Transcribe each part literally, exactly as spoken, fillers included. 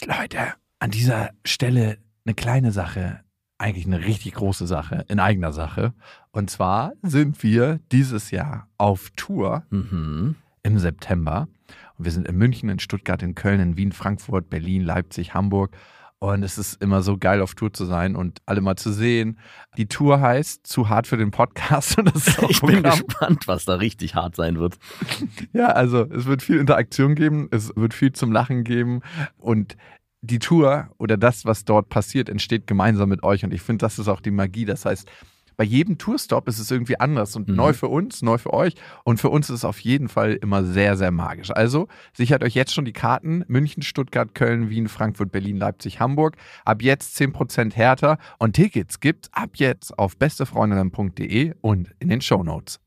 Leute, an dieser Stelle eine kleine Sache, eigentlich eine richtig große Sache, in eigener Sache. Und zwar sind wir dieses Jahr auf Tour Mhm. im September. Und wir sind in München, in Stuttgart, in Köln, in Wien, Frankfurt, Berlin, Leipzig, Hamburg. Und es ist immer so geil, auf Tour zu sein und alle mal zu sehen. Die Tour heißt Zu hart für den Podcast. Und das ist auch Ich bin Programm. gespannt, was da richtig hart sein wird. Ja, also es wird viel Interaktion geben, es wird viel zum Lachen geben und die Tour oder das, was dort passiert, entsteht gemeinsam mit euch und ich finde, das ist auch die Magie. Das heißt, bei jedem Tourstop ist es irgendwie anders und Mhm. neu für uns, neu für euch und für uns ist es auf jeden Fall immer sehr, sehr magisch. Also sichert euch jetzt schon die Karten: München, Stuttgart, Köln, Wien, Frankfurt, Berlin, Leipzig, Hamburg. Ab jetzt zehn Prozent härter und Tickets gibt's ab jetzt auf bestefreundinnen punkt de und in den Shownotes.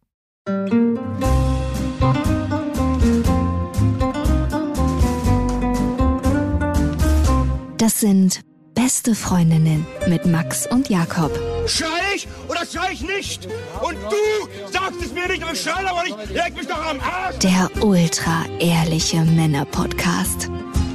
Das sind Beste Freundinnen mit Max und Jakob. Schrei ich oder schrei ich nicht? Und du sagst es mir nicht, aber ich schrei aber nicht. Leg mich doch am Arsch. Der ultra-ehrliche Männer-Podcast.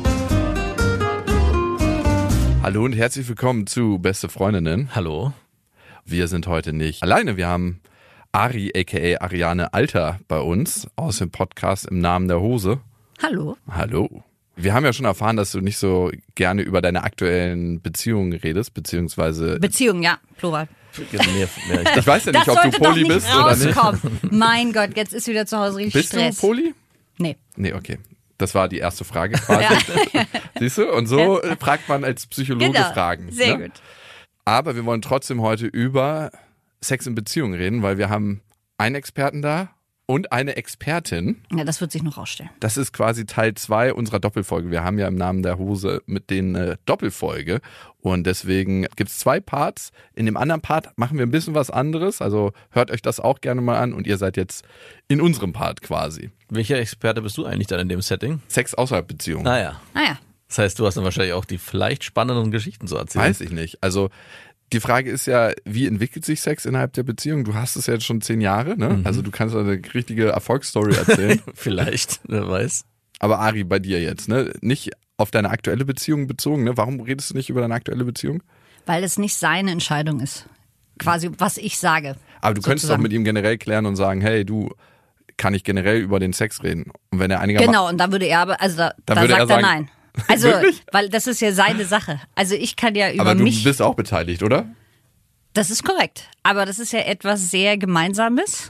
Hallo und herzlich willkommen zu Beste Freundinnen. Hallo. Wir sind heute nicht alleine. Wir haben Ari, aka Ariane Alter, bei uns aus dem Podcast Im Namen der Hose. Hallo. Hallo. Wir haben ja schon erfahren, dass du nicht so gerne über deine aktuellen Beziehungen redest, beziehungsweise... Beziehung, ja, Plural. Mehr, mehr, ich ich weiß ja nicht, Das ob du sollte Poly doch nicht bist oder nicht. rauskommen. Mein Gott, jetzt ist wieder zu Hause richtig Bist Stress. du Poly? Nee. Nee, okay. Das war die erste Frage quasi. Ja. Siehst du? Und so äh, fragt man als Psychologe Genau. Fragen. Sehr ne? gut. Aber wir wollen trotzdem heute über Sex in Beziehungen reden, weil wir haben einen Experten da und eine Expertin. Ja, das wird sich noch rausstellen. Das ist quasi Teil zwei unserer Doppelfolge. Wir haben ja Im Namen der Hose mit den äh, Doppelfolge und deswegen gibt es zwei Parts. In dem anderen Part machen wir ein bisschen was anderes, also hört euch das auch gerne mal an und ihr seid jetzt in unserem Part quasi. Welcher Experte bist du eigentlich dann in dem Setting? Sex außerhalb Beziehung. Naja. Naja, Das heißt, du hast dann wahrscheinlich auch die vielleicht spannenden Geschichten zu erzählen. Weiß ich nicht. Also die Frage ist ja, wie entwickelt sich Sex innerhalb der Beziehung? Du hast es ja jetzt schon zehn Jahre, ne? Mhm. Also du kannst eine richtige Erfolgsstory erzählen. Vielleicht, wer weiß. Aber Ari, bei dir jetzt, ne? Nicht auf deine aktuelle Beziehung bezogen, ne? Warum redest du nicht über deine aktuelle Beziehung? weil es nicht seine Entscheidung ist. Quasi, was ich sage. Aber du könntest doch sozusagen. mit ihm generell klären und sagen, hey, du, kann ich generell über den Sex reden? Und wenn er einigermaßen... Genau, und da würde er aber, also da, Dann da würde sagt er er, sagen- nein. Also, Wirklich? weil das ist ja seine Sache. Also ich kann ja über Aber du mich... bist auch beteiligt, oder? Das ist korrekt. Aber das ist ja etwas sehr Gemeinsames.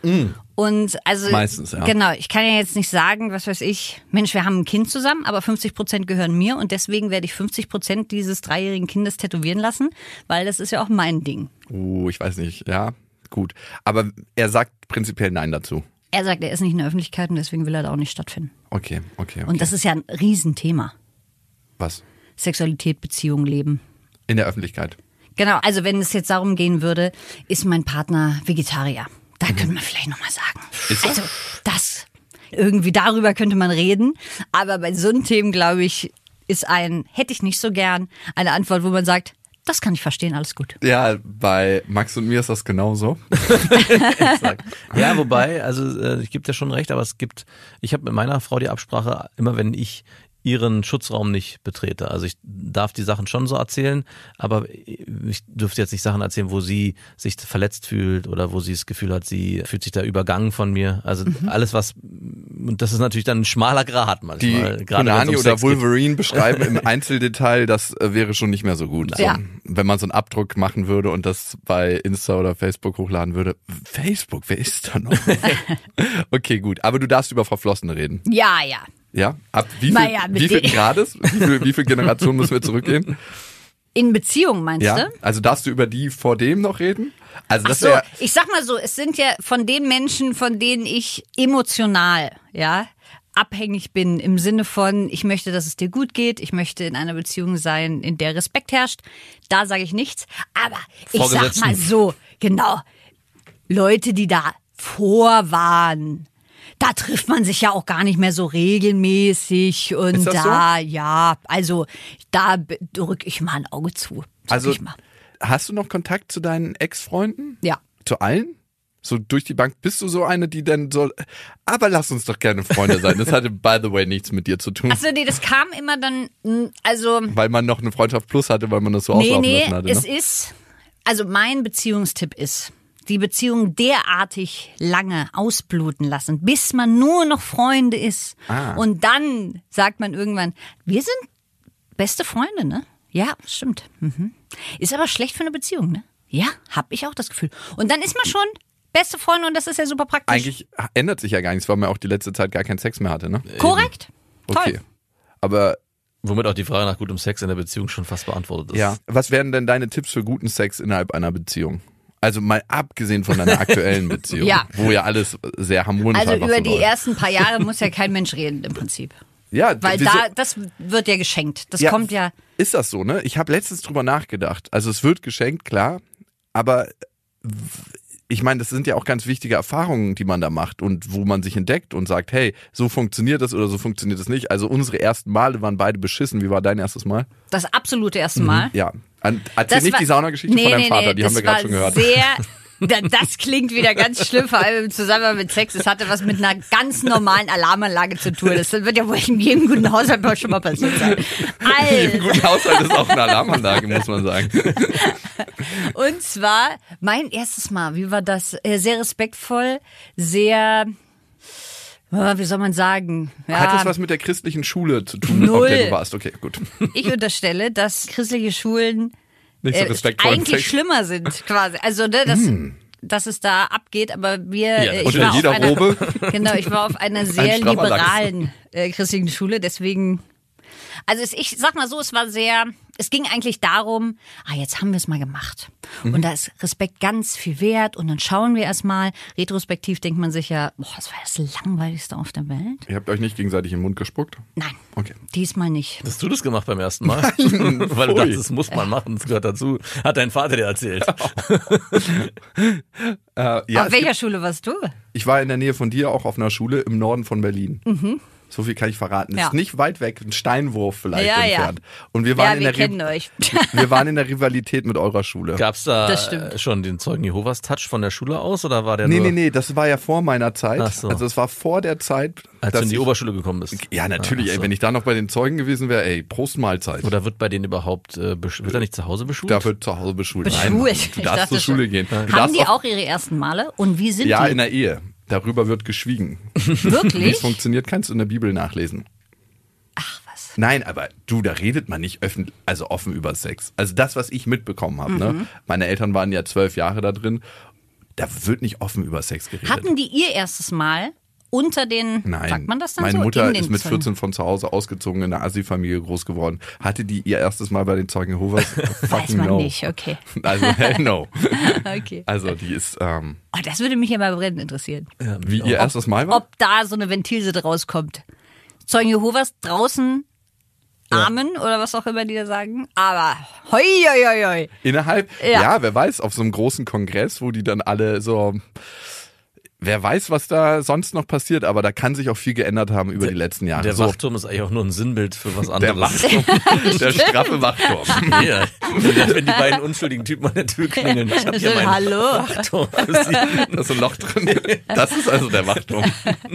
Und also Meistens, ja. Genau, ich kann ja jetzt nicht sagen, was weiß ich, Mensch, wir haben ein Kind zusammen, aber fünfzig Prozent gehören mir und deswegen werde ich fünfzig Prozent dieses dreijährigen Kindes tätowieren lassen, weil das ist ja auch mein Ding. Oh, ich weiß nicht, ja, gut. Aber er sagt prinzipiell Nein dazu. Er sagt, er ist nicht in der Öffentlichkeit und deswegen will er da auch nicht stattfinden. Okay, okay, okay. Und das ist ja ein Riesenthema. Was? Sexualität, Beziehung, Leben. In der Öffentlichkeit. Genau, also wenn es jetzt darum gehen würde, ist mein Partner Vegetarier? Da könnte man vielleicht nochmal sagen. Ist das? Also das, irgendwie darüber könnte man reden. Aber bei so einem Themen, glaube ich, ist ein, hätte ich nicht so gern, eine Antwort, wo man sagt, das kann ich verstehen, alles gut. Ja, bei Max und mir ist das genauso. Ja, wobei, also äh, ich gebe dir schon recht, aber es gibt, ich habe mit meiner Frau die Absprache, immer wenn ich ihren Schutzraum nicht betrete. Also ich darf die Sachen schon so erzählen, aber ich dürfte jetzt nicht Sachen erzählen, wo sie sich verletzt fühlt oder wo sie das Gefühl hat, sie fühlt sich da übergangen von mir. Also Mhm. alles, was, und das ist natürlich dann ein schmaler Grat Die manchmal. Gerade wenn es Konani um oder Sex geht. Wolverine beschreiben im Einzeldetail, das äh, wäre schon nicht mehr so gut. Ja. So, wenn man so einen Abdruck machen würde und das bei Insta oder Facebook hochladen würde. Facebook, wer ist da noch? Okay, gut. Aber du darfst über Verflossene reden. Ja, ja. Ja? Ab wie viel, Naja, mit wie viel dem- Grades? Wie viel, wie viel Generationen müssen wir zurückgehen? In Beziehung meinst Ja? du? Also darfst du über die vor dem noch reden? Also Ach das so, wäre... ich sag mal so, es sind ja von den Menschen, von denen ich emotional, ja, abhängig bin im Sinne von, ich möchte, dass es dir gut geht, ich möchte in einer Beziehung sein, in der Respekt herrscht. Da sage ich nichts. Aber ich sag Vorgesetzten. mal so, genau, Leute, die da vor waren, da trifft man sich ja auch gar nicht mehr so regelmäßig und Ist das da, ja, also da drücke ich mal ein Auge zu. Sag Also ich mal. hast du noch Kontakt zu deinen Ex-Freunden? Ja. Zu allen? So durch die Bank. Bist du so eine, die dann so, aber lass uns doch gerne Freunde sein. Das hatte, by the way, nichts mit dir zu tun. Achso, nee, das kam immer dann, also... Weil man noch eine Freundschaft plus hatte, weil man das so nee, auslaufen nee, lassen hatte. es Ne? ist, also mein Beziehungstipp ist, die Beziehung derartig lange ausbluten lassen, bis man nur noch Freunde ist. Ah. Und dann sagt man irgendwann, wir sind beste Freunde, ne? Ja, stimmt. Mhm. Ist aber schlecht für eine Beziehung, ne? Ja, hab ich auch das Gefühl. Und dann ist man schon beste Freunde und das ist ja super praktisch. Eigentlich ändert sich ja gar nichts, weil man auch die letzte Zeit gar keinen Sex mehr hatte, ne? Korrekt. Okay. Toll. Aber Womit auch die Frage nach gutem Sex in der Beziehung schon fast beantwortet ist. ja, was wären denn deine Tipps für guten Sex innerhalb einer Beziehung? Also mal abgesehen von deiner aktuellen Beziehung, Ja. wo ja alles sehr harmonisch Also einfach über so die läuft. ersten paar Jahre muss ja kein Mensch reden im Prinzip. Ja, Weil wieso- da, das wird ja geschenkt. Das Ja, kommt ja... Ist das so, ne? Ich habe letztens drüber nachgedacht. Also es wird geschenkt, klar, aber ich meine, das sind ja auch ganz wichtige Erfahrungen, die man da macht und wo man sich entdeckt und sagt, hey, so funktioniert das oder so funktioniert das nicht. Also unsere ersten Male waren beide beschissen. Wie war dein erstes Mal? Das absolute erste Mal. Ja. An, erzähl Das nicht war- die Saunageschichte nee, von deinem nee, Vater, nee, die haben wir das gerade schon war gehört. Sehr, da- das klingt wieder ganz schlimm, vor allem im Zusammenhang mit Sex. Es hatte was mit einer ganz normalen Alarmanlage zu tun. Das wird ja wohl in jedem guten Haushalt schon mal passiert sein. In jedem Also, guten Haushalt ist auch eine Alarmanlage, muss man sagen. und zwar mein erstes Mal, wie war das? Äh, Sehr respektvoll, sehr, äh, wie soll man sagen? Ja, Hat das was mit der christlichen Schule zu tun, Null. auf der du warst? Okay, gut. ich unterstelle, dass christliche Schulen Nicht so äh, respektvoll. im eigentlich Sex. schlimmer sind, quasi. Also, ne, das, dass es da abgeht, aber wir, Ja, äh, ich unter war auf jeder einer, Robe. genau, ich war auf einer sehr straffer Lachs. liberalen äh, christlichen Schule, deswegen, also es, ich sag mal so, es war sehr, es ging eigentlich darum, ah, jetzt haben wir es mal gemacht. Mhm. Und da ist Respekt ganz viel wert und dann schauen wir erst mal. Retrospektiv denkt man sich ja, boah, das war das Langweiligste auf der Welt. Ihr habt euch nicht gegenseitig im Mund gespuckt? Nein, Okay. diesmal nicht. Hast du das gemacht beim ersten Mal? Weil du Ui. dachtest, das muss man machen, das gehört dazu. Hat dein Vater dir erzählt. Äh, ja, auf es welcher gibt, Schule warst du? ich war in der Nähe von dir auch auf einer Schule im Norden von Berlin. So viel kann ich verraten. Ja. Ist nicht weit weg, ein Steinwurf vielleicht Ja, ja. entfernt. Und wir waren, Ja, in wir der Ri- kennen euch. wir waren in der Rivalität mit eurer Schule. Gab's da Das stimmt. äh, schon den Zeugen Jehovas Touch von der Schule aus oder war der Nee, nur, nee, nee, das war ja vor meiner Zeit. Ach so. Also es war vor der Zeit, als dass du in die ich, Oberschule gekommen bist? Ja, natürlich, Ach so. ey, wenn ich da noch bei den Zeugen gewesen wäre, ey, Prost Mahlzeit. Oder wird bei denen überhaupt, äh, besch- wird er nicht zu Hause beschult? Da wird zu Hause beschult. Beschult. Nein, Ich du darfst dachte zur schon. Schule gehen. Du Haben darfst die auch, auch ihre ersten Male? Und wie sind ja, die? in der Ehe. Darüber wird geschwiegen. Wie es Wirklich? funktioniert, kannst du in der Bibel nachlesen. Ach was. Nein, aber du, da redet man nicht öffn also offen über Sex. Also das, was ich mitbekommen habe, Mhm. ne? Meine Eltern waren ja zwölf Jahre da drin. Da wird nicht offen über Sex geredet. Hatten die ihr erstes Mal unter den, Nein, sagt man das dann meine so? Mutter in den ist mit Zeugen? vierzehn von zu Hause ausgezogen, in einer Assi-Familie groß geworden. Hatte die ihr erstes Mal bei den Zeugen Jehovas? Weiß Fucking man no. nicht, okay. Also hell no. okay. Also die ist, ähm, Oh, das würde mich ja mal brennend interessieren. Ja, wie ihr erstes Mal war? Ob da so eine Ventilsitte rauskommt. Zeugen Jehovas draußen Amen oder was auch immer die da sagen. Aber hoi, hoi, hoi, hoi. Innerhalb, Ja. ja. wer weiß, auf so einem großen Kongress, wo die dann alle so, wer weiß, was da sonst noch passiert, aber da kann sich auch viel geändert haben über die letzten Jahre. Der so, Wachturm ist eigentlich auch nur ein Sinnbild für was der anderes. Wachturm, der straffe Wachturm. Ja, wenn die beiden unschuldigen Typen an der Tür klingeln. Ich hab hier meinen Hallo. Wachturm für Sie. Da ist ein Loch drin. Das ist also der Wachturm.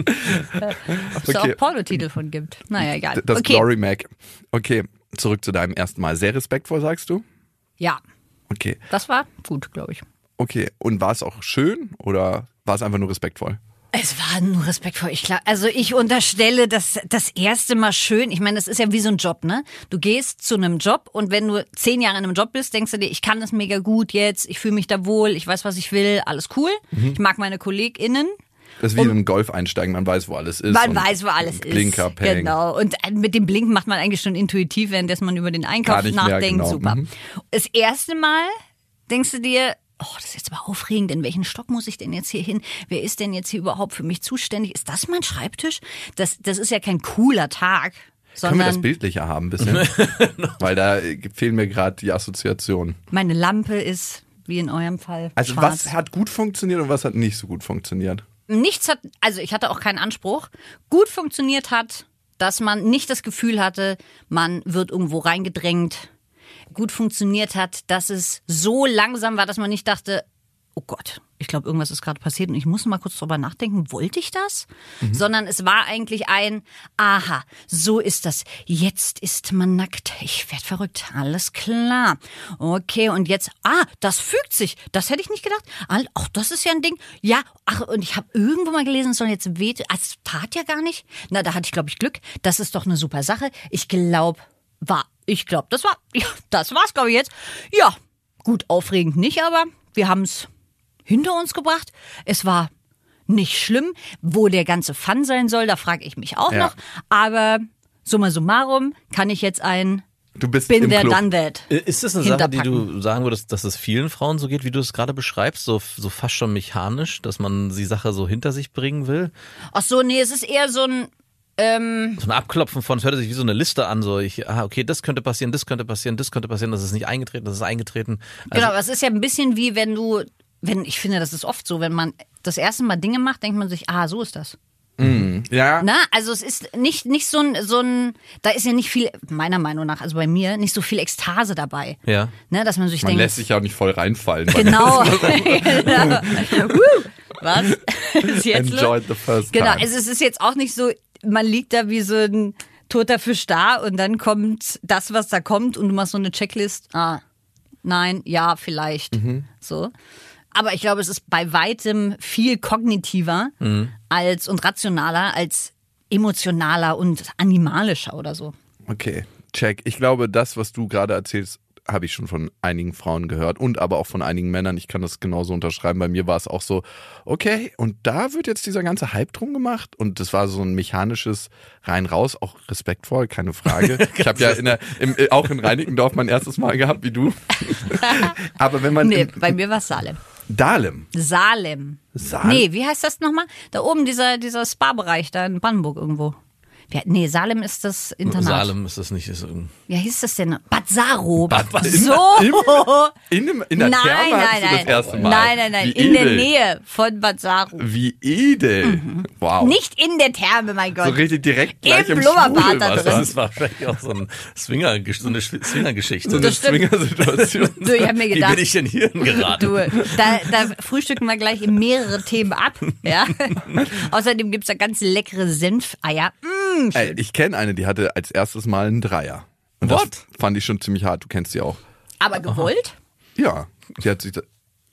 Ob es da auch Pornotitel von gibt. Naja, egal. Das okay. Glory Mac. Okay, zurück zu deinem ersten Mal. Sehr respektvoll, sagst du? Ja, Okay. das war gut, glaube ich. Okay. Und war es auch schön oder war es einfach nur respektvoll? Es war nur respektvoll. Ich klar, also ich unterstelle, dass das erste Mal schön. Ich meine, das ist ja wie so ein Job, ne? Du gehst zu einem Job und wenn du zehn Jahre in einem Job bist, denkst du dir, ich kann das mega gut jetzt, ich fühle mich da wohl, ich weiß, was ich will, alles cool. Ich mag meine KollegInnen. Das ist wie ein Golf einsteigen, man weiß, wo alles ist. Man und weiß, wo alles ist. Blinker, Peng. Genau. Und mit dem Blinken macht man eigentlich schon intuitiv, währenddessen man über den Einkauf Gar nicht mehr, nachdenkt. genau. Super. Mhm. Das erste Mal denkst du dir, oh, das ist jetzt aber aufregend. In welchen Stock muss ich denn jetzt hier hin? Wer ist denn jetzt hier überhaupt für mich zuständig? Ist das mein Schreibtisch? Das, das ist ja kein cooler Tag. Können wir das Sondern bildlicher haben ein bisschen? Weil da fehlen mir gerade die Assoziationen. meine Lampe ist, wie in eurem Fall, Also schwarz. was hat gut funktioniert und was hat nicht so gut funktioniert? Nichts hat, also ich hatte auch keinen Anspruch, gut funktioniert hat, dass man nicht das Gefühl hatte, man wird irgendwo reingedrängt. Gut funktioniert hat, dass es so langsam war, dass man nicht dachte, oh Gott, ich glaube, irgendwas ist gerade passiert und ich muss mal kurz drüber nachdenken, wollte ich das? Mhm. Sondern es war eigentlich ein, aha, so ist das. Jetzt ist man nackt. Ich werde verrückt. Alles klar. Okay, und jetzt, ah, das fügt sich. Das hätte ich nicht gedacht. Ach, das ist ja ein Ding. Ja, ach, und ich habe irgendwo mal gelesen, es soll jetzt weh, es tat ja gar nicht. Na, da hatte ich, glaube ich, Glück. Das ist doch eine super Sache. Ich glaube, war, ich glaube, das war, ja, das war's, glaube ich, jetzt. Ja, gut, aufregend nicht, aber wir haben es hinter uns gebracht. Es war nicht schlimm. Wo der ganze Fun sein soll, da frage ich mich auch ja. noch. Aber summa summarum kann ich jetzt ein Du bist Bin im there, Club. done that. Ist das eine Sache, die du sagen würdest, dass es vielen Frauen so geht, wie du es gerade beschreibst? So, so fast schon mechanisch, dass man die Sache so hinter sich bringen will? Ach so, nee, es ist eher so ein Ähm, so ein Abklopfen von, es hört sich wie so eine Liste an, so ich, ah, okay, das könnte passieren, das könnte passieren, das könnte passieren, das ist nicht eingetreten, das ist eingetreten. Also, genau, es ist ja ein bisschen wie wenn du, wenn, ich finde, das ist oft so, wenn man das erste Mal Dinge macht, denkt man sich, ah, so ist das. Mhm. Ja. Na, also es ist nicht, nicht so ein, so ein, da ist ja nicht viel, meiner Meinung nach, also bei mir, nicht so viel Ekstase dabei. Ja. Ne, dass man sich Man denkt, lässt sich ja auch nicht voll reinfallen. Genau. genau. Was ist jetzt Enjoy los? the first Genau, time. also es ist jetzt auch nicht so, man liegt da wie so ein toter Fisch da und dann kommt das, was da kommt und du machst so eine Checklist. Ah, nein, ja, vielleicht. Mhm. So. Aber ich glaube, es ist bei weitem viel kognitiver mhm. als und rationaler als emotionaler und animalischer oder so. Okay, check. Ich glaube, das, was du gerade erzählst, habe ich schon von einigen Frauen gehört und aber auch von einigen Männern. Ich kann das genauso unterschreiben. Bei mir war es auch so, okay, und da wird jetzt dieser ganze Hype drum gemacht und das war so ein mechanisches rein-raus, auch respektvoll, keine Frage. Ich habe ja in der, im, auch in Reinickendorf mein erstes Mal gehabt, wie du. Aber wenn man... Nee, im, bei mir war es Salem. Dahlem. Salem. Salem? Nee, wie heißt das nochmal? Da oben dieser, dieser Spa-Bereich, da in Brandenburg irgendwo. Ja, nee, Salem ist das Internat. Salem ist das nicht. Ist Wie hieß das denn? Bad Saro. Bad, so. Im, in, dem, in der nein, Therme nein, hattest du nein. das erste Mal. Nein, nein, nein. Wie In der edel. Nähe von Bad Saro. Wie edel. Mhm. Wow. Nicht in der Therme, mein Gott. So richtig direkt gleich Im im Blubberbad Strudel da war's. drin. Das ist wahrscheinlich auch so, ein Swinger, so eine Swingergeschichte. So eine Das stimmt. Swinger-Situation. Du, ich hab mir Wie gedacht, bin ich denn hier geraten? du, da, da frühstücken wir gleich mehrere Themen ab. Ja? Außerdem gibt's da ganz leckere Senfeier. Mm, Ey, ich kenne eine, die hatte als erstes Mal einen Dreier. Und What? das fand ich schon ziemlich hart. Du kennst sie auch. aber gewollt? Ja, sie hat sich da,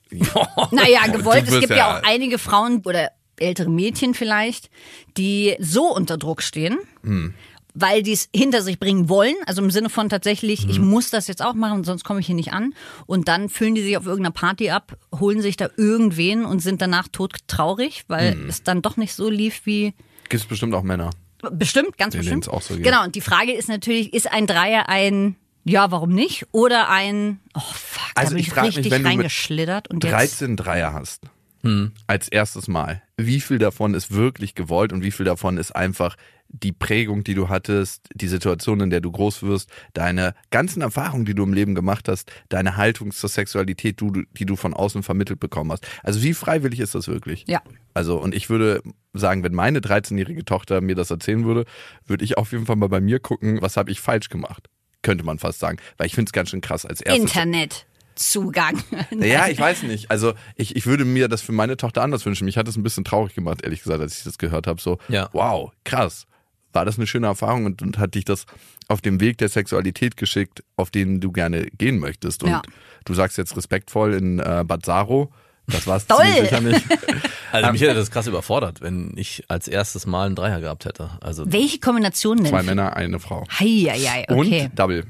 Naja, gewollt. Du Es wirst gibt ja, ja- auch einige Frauen oder ältere Mädchen vielleicht, die so unter Druck stehen, Hm. weil die es hinter sich bringen wollen. Also im Sinne von tatsächlich, Hm. ich muss das jetzt auch machen, sonst komme ich hier nicht an. Und dann füllen die sich auf irgendeiner Party ab, holen sich da irgendwen und sind danach todtraurig, weil Hm. es dann doch nicht so lief wie... gibt es bestimmt auch Männer. Bestimmt, ganz Denen bestimmt. es auch so geht. Genau, und die Frage ist natürlich, ist ein Dreier ein, ja, warum nicht? Oder ein, oh fuck, Also da bin ich ich frag mich, richtig wenn du mit reingeschlittert. Und jetzt, dreizehn Dreier hast, Hm. als erstes Mal, wie viel davon ist wirklich gewollt und wie viel davon ist einfach die Prägung, die du hattest, die Situation, in der du groß wirst, deine ganzen Erfahrungen, die du im Leben gemacht hast, deine Haltung zur Sexualität, du, die du von außen vermittelt bekommen hast. Also wie freiwillig ist das wirklich? Ja. Also und ich würde sagen, wenn meine dreizehnjährige Tochter mir das erzählen würde, würde ich auf jeden Fall mal bei mir gucken, was habe ich falsch gemacht, könnte man fast sagen. Weil ich finde es ganz schön krass als erstes. Internetzugang. Ja, ich weiß nicht. Also ich, ich würde mir das für meine Tochter anders wünschen. Mich hat es ein bisschen traurig gemacht, ehrlich gesagt, als ich das gehört habe. So, Ja. wow, krass. War das eine schöne Erfahrung und, und hat dich das auf dem Weg der Sexualität geschickt, auf den du gerne gehen möchtest. Und Ja. du sagst jetzt respektvoll in äh, Bad Saro, das war es Toll. ziemlich sicher nicht. Also mich hätte das krass überfordert, wenn ich als erstes Mal einen Dreier gehabt hätte. Also Welche Kombination denn? Zwei Männer, eine Frau. Heieiei, okay. Und Double.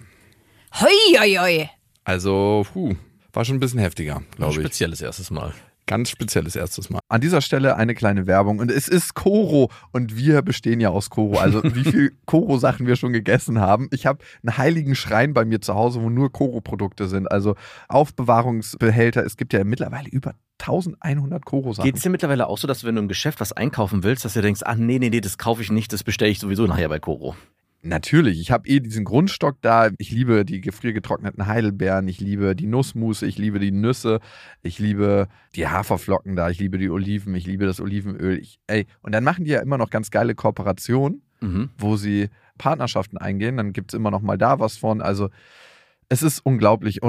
Heieiei. Also, puh, war schon ein bisschen heftiger, ein glaube ich. spezielles erstes Mal. Ganz spezielles erstes Mal. An dieser Stelle eine kleine Werbung und es ist Koro und wir bestehen ja aus Koro. Also wie viel Koro-Sachen wir schon gegessen haben. Ich habe einen heiligen Schrein bei mir zu Hause, wo nur Koro-Produkte sind. Also Aufbewahrungsbehälter. Es gibt ja mittlerweile über eintausendeinhundert Koro-Sachen. Geht es dir mittlerweile auch so, dass wenn du im Geschäft was einkaufen willst, dass du denkst, ach nee, nee, nee, das kaufe ich nicht, das bestelle ich sowieso nachher bei Koro? Natürlich, ich habe eh diesen Grundstock da. Ich liebe die gefriergetrockneten Heidelbeeren, ich liebe die Nussmusse, ich liebe die Nüsse, ich liebe die Haferflocken da, ich liebe die Oliven, ich liebe das Olivenöl. Ich, ey, und dann machen die ja immer noch ganz geile Kooperationen, Mhm. wo sie Partnerschaften eingehen. Dann gibt es immer noch mal da was von. Also es ist unglaublich und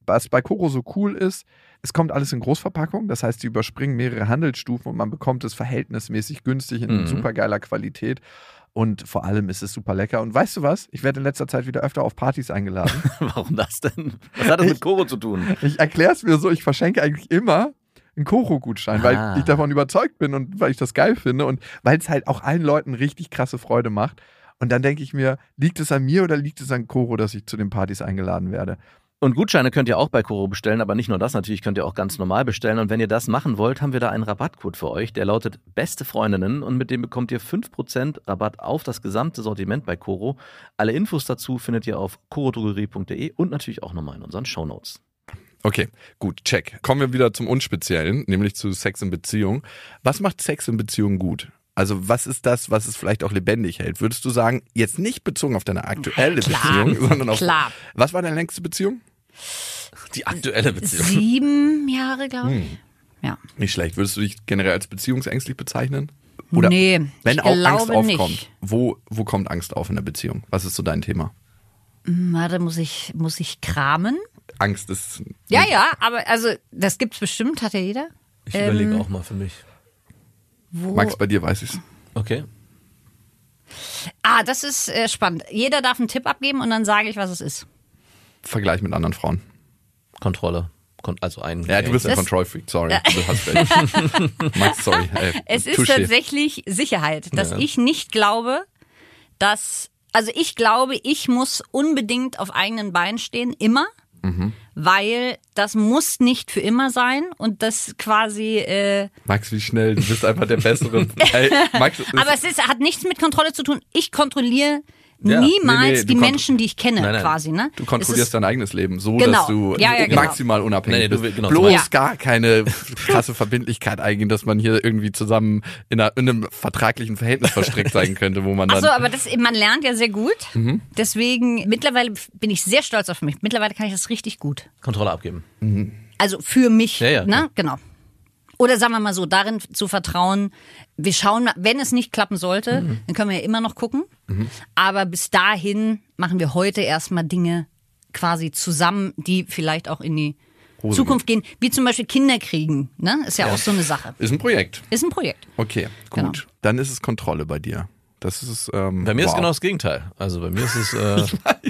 Was bei Koro so cool ist, es kommt alles in Großverpackung, das heißt, die überspringen mehrere Handelsstufen und man bekommt es verhältnismäßig günstig in Mhm. super geiler Qualität. Und vor allem ist es super lecker. Und weißt du was? Ich werde in letzter Zeit wieder öfter auf Partys eingeladen. Warum das denn? Was hat das mit Koro zu tun? Ich erkläre es mir so, ich verschenke eigentlich immer einen Koro-Gutschein, Ah. weil ich davon überzeugt bin und weil ich das geil finde und weil es halt auch allen Leuten richtig krasse Freude macht. Und dann denke ich mir, liegt es an mir oder liegt es an Koro, dass ich zu den Partys eingeladen werde? Und Gutscheine könnt ihr auch bei Koro bestellen, aber nicht nur das, natürlich könnt ihr auch ganz normal bestellen. Und wenn ihr das machen wollt, haben wir da einen Rabattcode für euch, der lautet Beste Freundinnen und mit dem bekommt ihr fünf Prozent Rabatt auf das gesamte Sortiment bei Koro. Alle Infos dazu findet ihr auf korodrogerie punkt de und natürlich auch nochmal in unseren Shownotes. Okay, gut, check. Kommen wir wieder zum Unspeziellen, nämlich zu Sex in Beziehung. Was macht Sex in Beziehung gut? Also was ist das, was es vielleicht auch lebendig hält? Würdest du sagen, jetzt nicht bezogen auf deine aktuelle Klar, Beziehung, sondern auf... klar. Was war deine längste Beziehung? Die aktuelle Beziehung. Sieben Jahre, glaube ich. Hm. Ja. Nicht schlecht. Würdest du dich generell als beziehungsängstlich bezeichnen? Oder nee, wenn ich auch glaube Angst aufkommt, nicht. wo, wo kommt Angst auf in der Beziehung? Was ist so dein Thema? Warte, muss ich, muss ich kramen? Angst ist... Ja, ja, aber also das gibt's bestimmt, hat ja jeder. Ich Ähm, überlege auch mal für mich. Wo, Max, bei dir weiß ich's. Okay. ah, das ist äh, spannend. Jeder darf einen Tipp abgeben und dann sage ich, was es ist. Vergleich mit anderen Frauen. Kontrolle. Kon- Also ein. Ja, du bist ein Das- Control-Freak, sorry. Du hast recht. Max, sorry. Ey, Es ist touché. tatsächlich Sicherheit, dass Ja. ich nicht glaube, dass, also ich glaube, ich muss unbedingt auf eigenen Beinen stehen, immer, Mhm. weil das muss nicht für immer sein und das quasi, äh, Max, wie schnell, du bist einfach der Bessere. Ey, Max, ist, aber es ist, hat nichts mit Kontrolle zu tun. Ich kontrolliere Ja, niemals nee, nee, du die kont- Menschen, die ich kenne, Nein, nein. quasi, ne? du Es kontrollierst ist, dein eigenes Leben, so Genau. dass du Ja, ja, genau. maximal unabhängig Nee, nee, du bist. will- genau, Bloß Ja. gar keine krasse Verbindlichkeit eingehen, dass man hier irgendwie zusammen in, einer, in einem vertraglichen Verhältnis verstrickt sein könnte, wo man Ach dann... so, aber das, man lernt ja sehr gut. Mhm. Deswegen, mittlerweile bin ich sehr stolz auf mich. Mittlerweile kann ich das richtig gut. Kontrolle abgeben. Also für mich, Ja, ja, ne? klar. Genau. Oder sagen wir mal so, darin zu vertrauen, wir schauen, mal, wenn es nicht klappen sollte, Mhm. dann können wir ja immer noch gucken. Aber bis dahin machen wir heute erstmal Dinge quasi zusammen, die vielleicht auch in die Hose Zukunft gehen. Wie zum Beispiel Kinder kriegen, ne? Ist ja, auch so eine Sache. Ist ein Projekt. Ist ein Projekt. Okay, gut. Genau. Dann ist es Kontrolle bei dir. Das ist ähm, Bei mir ist wow. genau das Gegenteil. Also bei mir ist es äh,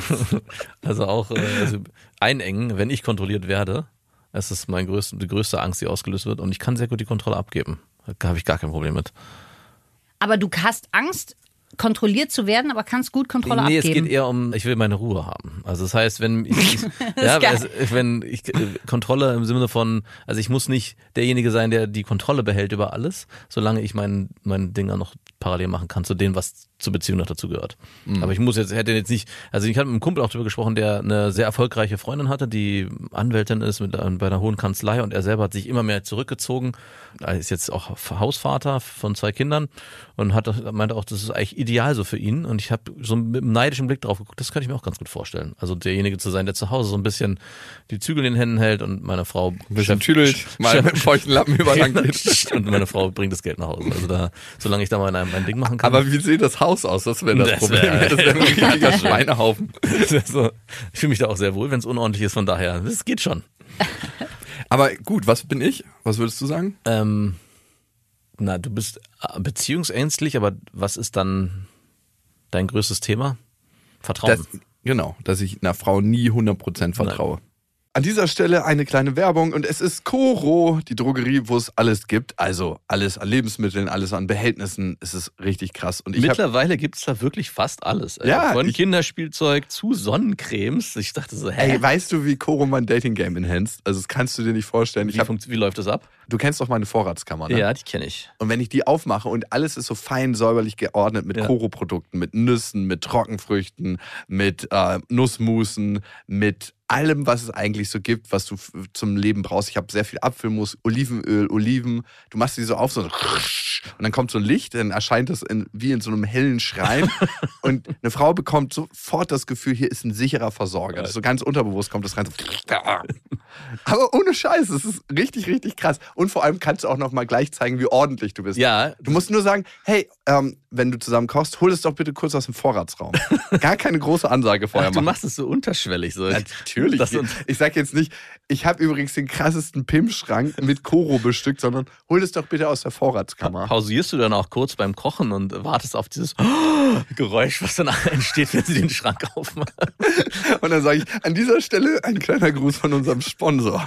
also auch äh, also einengen, wenn ich kontrolliert werde. Das ist mein größte, die größte Angst, die ausgelöst wird. Und ich kann sehr gut die Kontrolle abgeben. Da habe ich gar kein Problem mit. Aber du hast Angst, kontrolliert zu werden, aber kannst gut Kontrolle nee, abgeben. es geht eher um, ich will meine Ruhe haben. Also das heißt, wenn ich, ja, geil. es, wenn ich äh, Kontrolle im Sinne von, also ich muss nicht derjenige sein, der die Kontrolle behält über alles, solange ich mein mein Ding auch noch parallel machen kann zu dem, was zur Beziehung noch dazu gehört. Mhm. Aber ich muss jetzt, hätte jetzt nicht, also ich habe mit einem Kumpel auch darüber gesprochen, der eine sehr erfolgreiche Freundin hatte, die Anwältin ist mit, bei einer hohen Kanzlei und er selber hat sich immer mehr zurückgezogen. Er ist jetzt auch Hausvater von zwei Kindern und hat meinte auch, das ist eigentlich ideal so für ihn. Und ich habe so mit einem neidischen Blick drauf geguckt, das könnte ich mir auch ganz gut vorstellen. Also derjenige zu sein, der zu Hause so ein bisschen die Zügel in den Händen hält und meine Frau Ein bisschen tüdelig, mal mit einem feuchten Lappen überlang geht. und meine Frau bringt das Geld nach Hause. Also da, solange ich da mal mein, mein Ding machen kann. Aber wie sieht das Haus aus? Das wäre das, Das Problem. wär- Das wäre ein richtiger Schweinehaufen. so, ich fühle mich da auch sehr wohl, wenn es unordentlich ist. Von daher, das geht schon. Aber gut, was bin ich? Was würdest du sagen? Ähm, na, du bist beziehungsängstlich, aber was ist dann dein größtes Thema? Vertrauen. Das, genau, dass ich einer Frau nie hundert Prozent vertraue. An dieser Stelle eine kleine Werbung und es ist Koro, die Drogerie, wo es alles gibt. Also alles an Lebensmitteln, alles an Behältnissen. Es ist richtig krass. Und ich hab, Mittlerweile gibt's da wirklich fast alles. Also Ja, von ich- Kinderspielzeug zu Sonnencremes. Ich dachte so, hä? ey, weißt du, wie Koro mein Dating-Game enhanced? Also das kannst du dir nicht vorstellen. Ich wie, hab, funkt- wie läuft das ab? du kennst doch meine Vorratskammer, ne? Ja, die kenne ich. Und wenn ich die aufmache und alles ist so fein säuberlich geordnet mit Ja. Koro-Produkten, mit Nüssen, mit Trockenfrüchten, mit äh, Nussmusen, mit allem, was es eigentlich so gibt, was du f- zum Leben brauchst. Ich habe sehr viel Apfelmus, Olivenöl, Oliven. Du machst die so auf, so und dann kommt so ein Licht, dann erscheint das in, wie in so einem hellen Schrein. Und eine Frau bekommt sofort das Gefühl, hier ist ein sicherer Versorger. Das ist so ganz unterbewusst kommt das rein. So. Aber ohne Scheiß, es ist richtig, richtig krass. Und vor allem kannst du auch noch mal gleich zeigen, wie ordentlich du bist. Ja, Du musst nur sagen, hey, ähm, wenn du zusammen kochst, hol es doch bitte kurz aus dem Vorratsraum. Gar keine große Ansage vorher Ach, du machen. machst es so unterschwellig. So. Natürlich. natürlich. Das sind- ich sag jetzt nicht, ich habe übrigens den krassesten Pimp-Schrank mit Koro bestückt, sondern hol es doch bitte aus der Vorratskammer. Pausierst du dann auch kurz beim Kochen und wartest auf dieses Geräusch, was dann entsteht, wenn sie den Schrank aufmachen? Und dann sage ich, an dieser Stelle ein kleiner Gruß von unserem Sponsor.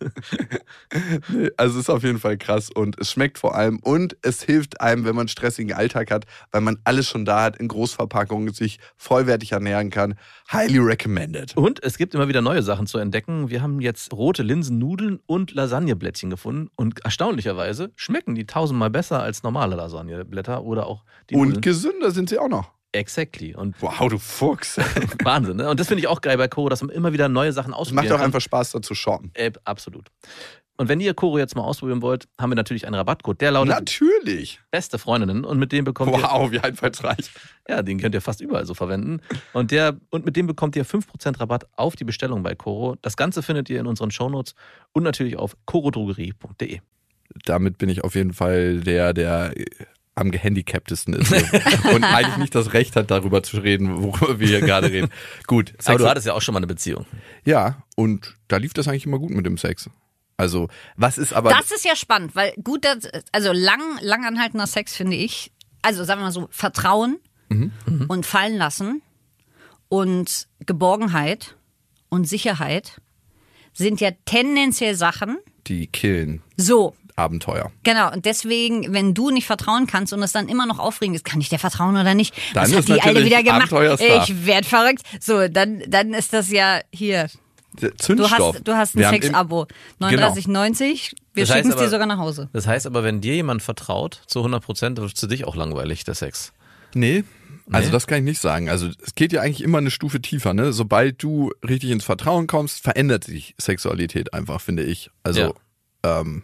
Nee, also es ist auf jeden Fall krass und es schmeckt vor allem und es hilft einem, wenn man einen stressigen Alltag hat, weil man alles schon da hat, in Großverpackungen sich vollwertig ernähren kann. Highly recommended. Und es gibt immer wieder neue Sachen zu entdecken. Wir haben jetzt rote Linsennudeln und Lasagneblättchen gefunden und erstaunlicherweise schmecken die tausendmal besser als normale Lasagneblätter oder auch die Und Nudeln. gesünder sind sie auch noch. Exactly. Und Wow, du Fuchs. Wahnsinn, ne? Und das finde ich auch geil bei Koro, dass man immer wieder neue Sachen Es ausprobieren macht auch kann. einfach Spaß, da zu shoppen. Äh, absolut. Und wenn ihr Koro jetzt mal ausprobieren wollt, haben wir natürlich einen Rabattcode. Der lautet Natürlich. beste Freundinnen und mit dem bekommt Wow, wie einfallsreich. ihr, ja, den könnt ihr fast überall so verwenden. Und der und mit dem bekommt ihr fünf Prozent Rabatt auf die Bestellung bei Koro. Das Ganze findet ihr in unseren Shownotes und natürlich auf korodrogerie punkt de. Damit bin ich auf jeden Fall der, der am gehandicaptesten ist und eigentlich nicht das Recht hat, darüber zu reden, worüber wir hier gerade reden. Gut. Aber du Sex- hattest ja auch schon mal eine Beziehung. Ja, und da lief das eigentlich immer gut mit dem Sex. Also, was ist aber... Das ist ja spannend, weil gut, das, also lang, langanhaltender Sex finde ich, also sagen wir mal so, Vertrauen und fallen lassen und Geborgenheit und Sicherheit sind ja tendenziell Sachen, die killen so, Abenteuer. genau, und deswegen, wenn du nicht vertrauen kannst und es dann immer noch aufregend ist, kann ich dir vertrauen oder nicht? Dann Was ist hat die Alte natürlich wieder gemacht? Abenteuerstar. Ich werd verrückt. So, dann, dann ist das ja hier. Der Du Zündstoff. hast, du hast ein Wir haben im- Sexabo. neununddreißig neunzig. Wir Das heißt schicken es dir aber- sogar nach Hause. Das heißt aber, wenn dir jemand vertraut, zu hundert Prozent, wird es für dich auch langweilig, der Sex. Nee, also Nee? das kann ich nicht sagen. Also es geht ja eigentlich immer eine Stufe tiefer, ne? Sobald du richtig ins Vertrauen kommst, verändert sich Sexualität einfach, finde ich. Also ähm,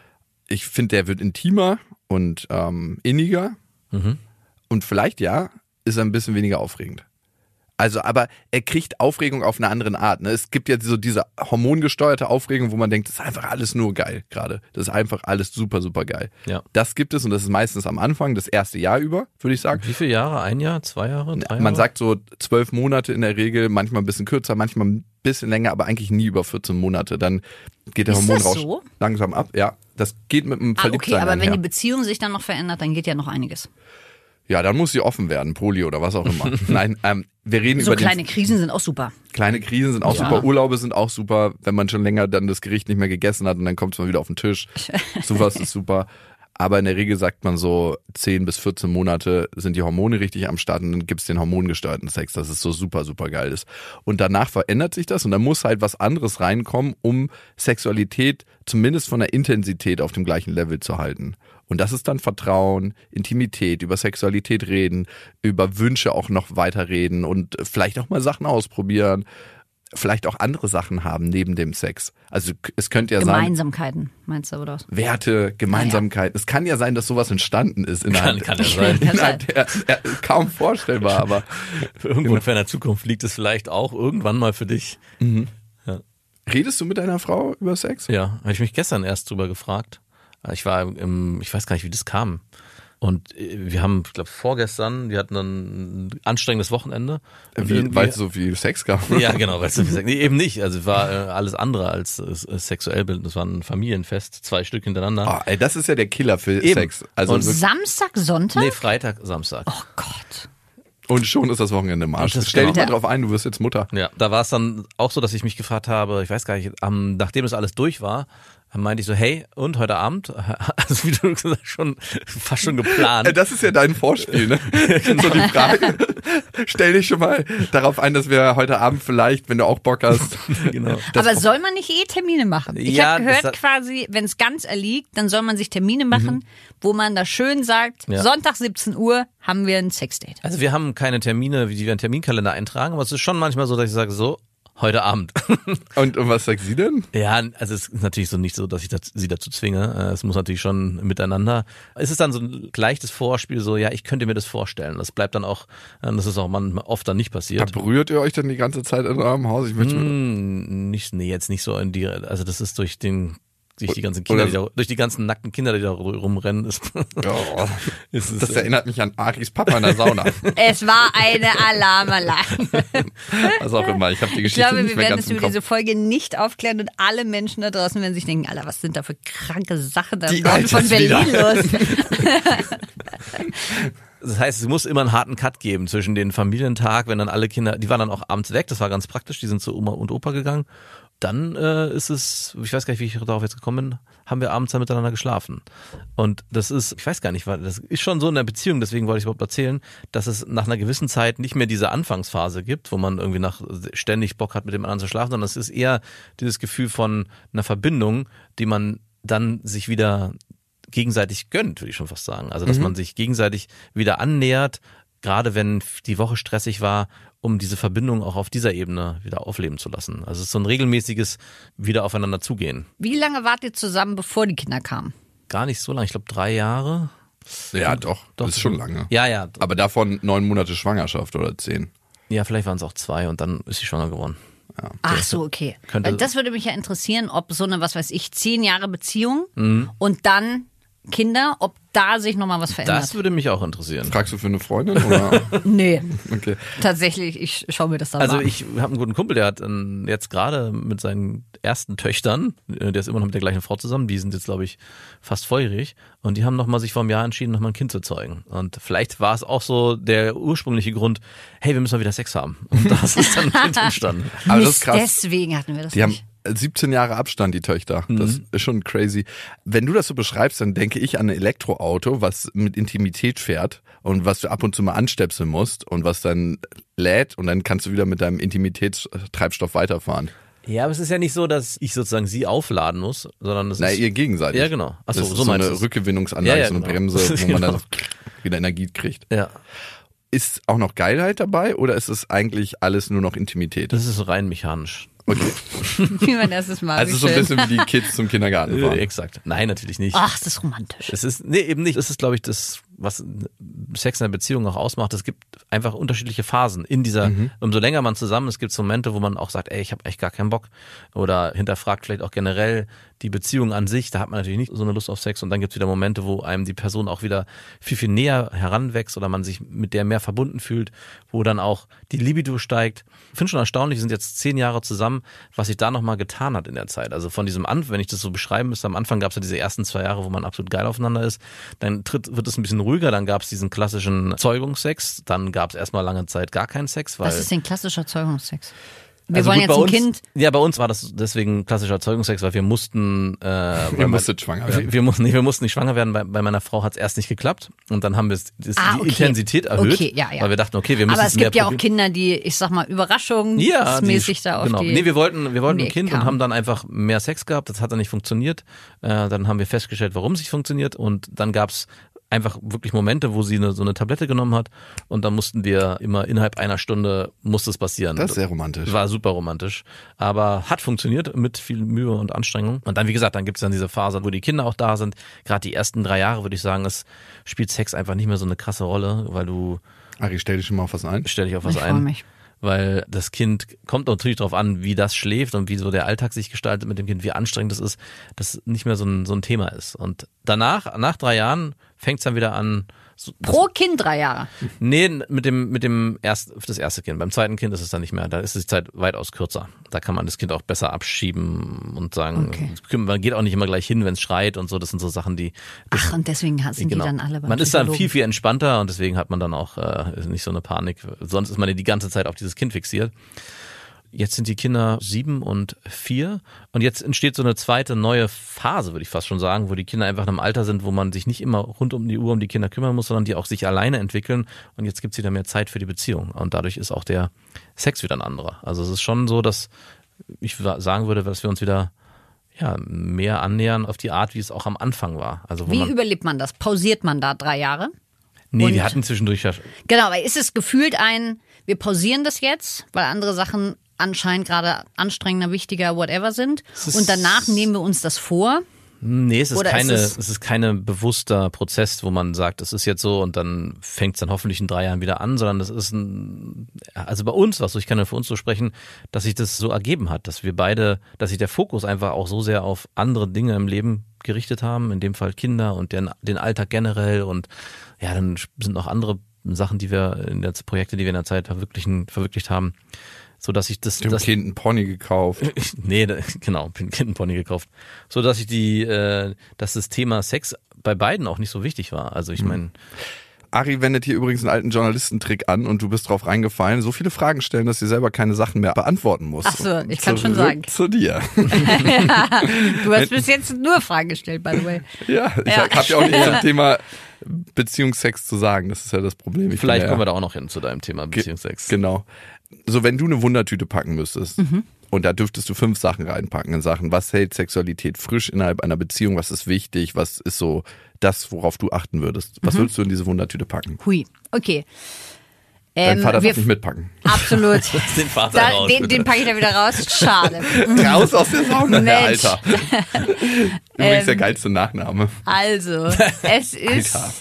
ich finde, der wird intimer und ähm, inniger Mhm. und vielleicht ja, ist er ein bisschen weniger aufregend. Also, aber er kriegt Aufregung auf eine andere Art. Ne? Es gibt ja so diese hormongesteuerte Aufregung, wo man denkt, das ist einfach alles nur geil gerade. Das ist einfach alles super, super geil. Ja. Das gibt es und das ist meistens am Anfang, das erste Jahr über, würde ich sagen. Wie viele Jahre? Ein Jahr? Zwei Jahre? Drei Jahre? Man sagt so zwölf Monate in der Regel, manchmal ein bisschen kürzer, manchmal ein bisschen länger, aber eigentlich nie über vierzehn Monate. Dann geht der Ist das Hormonrausch so? langsam ab. Ja, das geht mit dem Ah, okay, Verliebtsein aber wenn einher. die Beziehung sich dann noch verändert, dann geht ja noch einiges. Ja, dann muss sie offen werden, Poli oder was auch immer. Nein, ähm, wir reden So über den kleine Krisen sind auch super. Kleine Krisen sind auch Ja. super, Urlaube sind auch super, wenn man schon länger dann das Gericht nicht mehr gegessen hat und dann kommt es mal wieder auf den Tisch. Sowas ist super. Aber in der Regel sagt man so, zehn bis vierzehn Monate sind die Hormone richtig am Start und dann gibt's den hormongesteuerten Sex, das ist so super, super geil ist. Und danach verändert sich das und dann muss halt was anderes reinkommen, um Sexualität zumindest von der Intensität auf dem gleichen Level zu halten. Und das ist dann Vertrauen, Intimität, über Sexualität reden, über Wünsche auch noch weiter reden und vielleicht auch mal Sachen ausprobieren. Vielleicht auch andere Sachen haben neben dem Sex. Also es könnte ja sein, Gemeinsamkeiten, meinst du, oder was? Werte, Gemeinsamkeiten. Es kann ja sein, dass sowas entstanden ist innerhalb, Kann- kann ja sein. innerhalb der, der, kaum vorstellbar, aber Irgendwo in ferner Zukunft liegt es vielleicht auch irgendwann mal für dich. redest du mit deiner Frau über Sex? Ja, habe ich mich gestern erst drüber gefragt. Ich war im, ich weiß gar nicht, wie das kam. Und wir haben, ich glaube, vorgestern, wir hatten ein anstrengendes Wochenende. Und Wie, irgendwie- weil es so viel Sex gab? Ja, genau, weil es nee, eben nicht. Also es war äh, alles andere als äh, sexuell. Das war ein Familienfest, zwei Stück hintereinander. Ah, ey, das ist ja der Killer für Eben. Sex. Also Und- wirklich- Samstag, Sonntag? Nee, Freitag, Samstag. Oh Gott. und schon ist das Wochenende im Arsch. Und das- Stell dich genau. mal drauf ein, du wirst jetzt Mutter. Ja, da war es dann auch so, dass ich mich gefragt habe, ich weiß gar nicht, ähm, nachdem das alles durch war, meinte ich so, hey, und heute Abend? Also wie du gesagt hast, schon fast schon Äh, geplant. Das ist ja dein Vorspiel, ne? So die Frage. Stell dich schon mal darauf ein, dass wir heute Abend vielleicht, wenn du auch Bock hast. Genau. Aber soll man nicht eh Termine machen? Ich Ja, habe das gehört hat- quasi, wenn es ganz erliegt, dann soll man sich Termine machen, wo man da schön sagt, Ja. Sonntag siebzehn Uhr haben wir ein Sexdate. Also wir haben keine Termine, wie die wir einen Terminkalender eintragen, aber es ist schon manchmal so, dass ich sage, so, heute Abend. Und, und was sagt sie denn? Ja, also es ist natürlich so nicht so, dass ich das, sie dazu zwinge. Äh, Es muss natürlich schon miteinander. Es ist dann so ein leichtes Vorspiel, so, ja, ich könnte mir das vorstellen. Das bleibt dann auch, äh, das ist auch manchmal oft dann nicht passiert. Berührt ihr euch denn die ganze Zeit in eurem Haus? Ich möchte Hm, nicht, nee, jetzt nicht so in die, also das ist durch den durch die ganzen Kinder, Oder- die da, durch die ganzen nackten Kinder, die da rumrennen, ist, Oh, ist es, das äh, erinnert mich an Aris Papa in der Sauna. Es war eine Alarmanlage. Was auch immer, ich habe die Ich Geschichte glaube, nicht wir mehr werden ganz es im über Kopf. diese Folge nicht aufklären und alle Menschen da draußen werden sich denken, Alter, was sind da für kranke Sachen da Die im Norden von Alterslieder. Berlin los? Das heißt, es muss immer einen harten Cut geben zwischen den Familientag, wenn dann alle Kinder, die waren dann auch abends weg, das war ganz praktisch, die sind zu Oma und Opa gegangen. Dann äh, ist es, ich weiß gar nicht, wie ich darauf jetzt gekommen bin, haben wir abends dann miteinander geschlafen. Und das ist, ich weiß gar nicht, weil das ist schon so in der Beziehung, deswegen wollte ich überhaupt erzählen, dass es nach einer gewissen Zeit nicht mehr diese Anfangsphase gibt, wo man irgendwie nach ständig Bock hat, mit dem anderen zu schlafen, sondern es ist eher dieses Gefühl von einer Verbindung, die man dann sich wieder gegenseitig gönnt, würde ich schon fast sagen. Also, dass Mhm. man sich gegenseitig wieder annähert, gerade wenn die Woche stressig war, um diese Verbindung auch auf dieser Ebene wieder aufleben zu lassen. Also es ist so ein regelmäßiges Wieder aufeinander zugehen. Wie lange wart ihr zusammen, bevor die Kinder kamen? Gar nicht so lange, ich glaube drei Jahre. Ja, doch, Doch. das ist schon lange. Ja, ja. Aber davon neun Monate Schwangerschaft oder zehn. Ja, vielleicht waren es auch zwei und dann ist sie schwanger geworden. Ach so, okay. könnte- Weil das würde mich ja interessieren, ob so eine, was weiß ich, zehn Jahre Beziehung Mhm. und dann Kinder, ob da sich nochmal was verändert. Das würde mich auch interessieren. Fragst du für eine Freundin oder? Nee, Okay. tatsächlich, ich schaue mir das dann Also mal an. ich habe einen guten Kumpel, der hat ähm, jetzt gerade mit seinen ersten Töchtern, äh, der ist immer noch mit der gleichen Frau zusammen, die sind jetzt glaube ich fast volljährig und die haben nochmal sich vor einem Jahr entschieden, nochmal ein Kind zu zeugen. Und vielleicht war es auch so der ursprüngliche Grund, hey, wir müssen mal wieder Sex haben. Und das ist dann ein Kind entstanden. Aber das ist Mist, krass. deswegen hatten wir das Die haben nicht. siebzehn Jahre Abstand, die Töchter. Das Mhm. ist schon crazy. Wenn du das so beschreibst, dann denke ich an ein Elektroauto, was mit Intimität fährt und was du ab und zu mal anstöpseln musst und was dann lädt und dann kannst du wieder mit deinem Intimitätstreibstoff weiterfahren. Ja, aber es ist ja nicht so, dass ich sozusagen sie aufladen muss, sondern es Na, ist... ihr gegenseitig. Ja, genau. Ach so, das ist so so meinst eine du's. Rückgewinnungsanlage, Ja, ja, so eine genau. Bremse, wo man Genau. dann wieder Energie kriegt. Ja, Ist auch noch Geilheit dabei oder ist es eigentlich alles nur noch Intimität? das ist rein mechanisch. Okay. Wie mein erstes Mal. Also wie so ein schön. bisschen wie die Kids zum Kindergarten Äh, fahren. exakt. Nein, natürlich nicht. Ach, das ist romantisch. Es ist, nee, eben nicht. Es ist, glaube ich, das, was Sex in der Beziehung auch ausmacht. Es gibt einfach unterschiedliche Phasen in dieser, umso länger man zusammen ist, gibt es Momente, wo man auch sagt, ey, ich habe echt gar keinen Bock. Oder hinterfragt vielleicht auch generell die Beziehung an sich. Da hat man natürlich nicht so eine Lust auf Sex. Und dann gibt es wieder Momente, wo einem die Person auch wieder viel, viel näher heranwächst oder man sich mit der mehr verbunden fühlt, wo dann auch die Libido steigt. Ich finde schon erstaunlich, wir sind jetzt zehn Jahre zusammen, was sich da nochmal getan hat in der Zeit. Also von diesem Anfang, wenn ich das so beschreiben müsste, am Anfang gab es ja diese ersten zwei Jahre, wo man absolut geil aufeinander ist. Dann tritt, wird es ein bisschen ruhiger, dann gab es diesen klassischen Zeugungssex, dann gab es erstmal lange Zeit gar keinen Sex. Weil Was ist denn klassischer Zeugungssex? Wir also wollen gut, jetzt bei ein uns, Kind. Ja, bei uns war das deswegen klassischer Zeugungssex, weil wir mussten, äh, weil Ihr mein- musstet schwanger werden. wir, wir mussten, nee, wir mussten nicht schwanger werden. Bei, bei meiner Frau hat es erst nicht geklappt und dann haben wir es- das, Ah, die okay. Intensität erhöht, Okay, ja, ja. weil wir dachten, okay, wir müssen Aber es es mehr gibt ja auch probieren. Kinder, die, ich sag mal, Ja, überraschungsmäßig die- da auf genau. die... Nee, wir wollten, wir wollten um ein die Kind Ecke und kamen. haben dann einfach mehr Sex gehabt. Das hat dann nicht funktioniert. Äh, dann haben wir festgestellt, warum es nicht funktioniert. Und dann gab's einfach wirklich Momente, wo sie eine, so eine Tablette genommen hat. Und dann mussten wir immer innerhalb einer Stunde musste es passieren. Das ist sehr romantisch. War super romantisch. Aber hat funktioniert mit viel Mühe und Anstrengung. Und dann, wie gesagt, dann gibt's dann diese Phase, wo die Kinder auch da sind. Gerade die ersten drei Jahre, würde ich sagen, es spielt Sex einfach nicht mehr so eine krasse Rolle, weil du, Ari, stell dich schon mal auf was ein. stell dich auf was Ich freu ein. mich. Weil das Kind kommt natürlich darauf an, wie das schläft und wie so der Alltag sich gestaltet mit dem Kind, wie anstrengend es ist, dass nicht mehr so ein, so ein Thema ist. Und danach, nach drei Jahren, fängt es dann wieder an. So, Pro Kind drei Jahre. nee, mit dem, mit dem erst, das erste Kind. Beim zweiten Kind ist es dann nicht mehr. Da ist die Zeit weitaus kürzer. Da kann man das Kind auch besser abschieben und sagen, Okay. man geht auch nicht immer gleich hin, wenn es schreit und so. Das sind so Sachen, die. Das, Ach, und deswegen sind genau. die dann alle beim Man ist dann Psychologen. viel, viel entspannter und deswegen hat man dann auch äh, nicht so eine Panik. Sonst ist man ja die ganze Zeit auf dieses Kind fixiert. Jetzt sind die Kinder sieben und vier und jetzt entsteht so eine zweite neue Phase, würde ich fast schon sagen, wo die Kinder einfach in einem Alter sind, wo man sich nicht immer rund um die Uhr um die Kinder kümmern muss, sondern die auch sich alleine entwickeln und jetzt gibt es wieder mehr Zeit für die Beziehung und dadurch ist auch der Sex wieder ein anderer. Also es ist schon so, dass ich sagen würde, dass wir uns wieder ja, mehr annähern auf die Art, wie es auch am Anfang war. Also wo Wie man, überlebt man das? Pausiert man da drei Jahre? nee, und- wir hatten zwischendurch ja Genau, aber ist es gefühlt ein, wir pausieren das jetzt, weil andere Sachen anscheinend gerade anstrengender, wichtiger, whatever sind ist- und danach nehmen wir uns das vor? Nee, es ist Oder keine, ist es- es ist kein bewusster Prozess, wo man sagt, es ist jetzt so und dann fängt es dann hoffentlich in drei Jahren wieder an, sondern das ist ein, also bei uns, was ich kann ja für uns so sprechen, dass sich das so ergeben hat, dass wir beide, dass sich der Fokus einfach auch so sehr auf andere Dinge im Leben gerichtet haben, in dem Fall Kinder und den, den Alltag generell und ja, dann sind noch andere Sachen, die wir in der Projekte, die wir in der Zeit verwirklichen, verwirklicht haben, so dass ich das, Dem das Kind einen Pony gekauft. nee, da- genau, bin Kind einen Pony gekauft, so dass ich die, äh, dass das Thema Sex bei beiden auch nicht so wichtig war. Also ich meine, Ari wendet hier übrigens einen alten Journalistentrick an und du bist drauf reingefallen. So viele Fragen stellen, dass sie selber keine Sachen mehr beantworten muss. Ach so, ich kann schon Zurück sagen. Zu dir. Du hast bis jetzt nur Fragen gestellt, by the way. Ja, ich Ja. habe ja auch nichts zum Thema Beziehungsex zu sagen. Das ist ja das Problem. Ich vielleicht bin ja, kommen wir da auch noch hin zu deinem Thema Ge- Beziehungsex. Genau. So, wenn du eine Wundertüte packen müsstest und da dürftest du fünf Sachen reinpacken in Sachen, was hält Sexualität frisch innerhalb einer Beziehung, was ist wichtig, was ist so das, worauf du achten würdest. Was würdest du in diese Wundertüte packen? Hui, okay. Dein Ähm, Vater wir darf nicht mitpacken. Absolut. Den Vater Da, raus, den, bitte. den packe ich da wieder raus. Schade. Raus aus der Sauna, Mensch. Alter. Übrigens der geilste Nachname. Also, es ist Alter.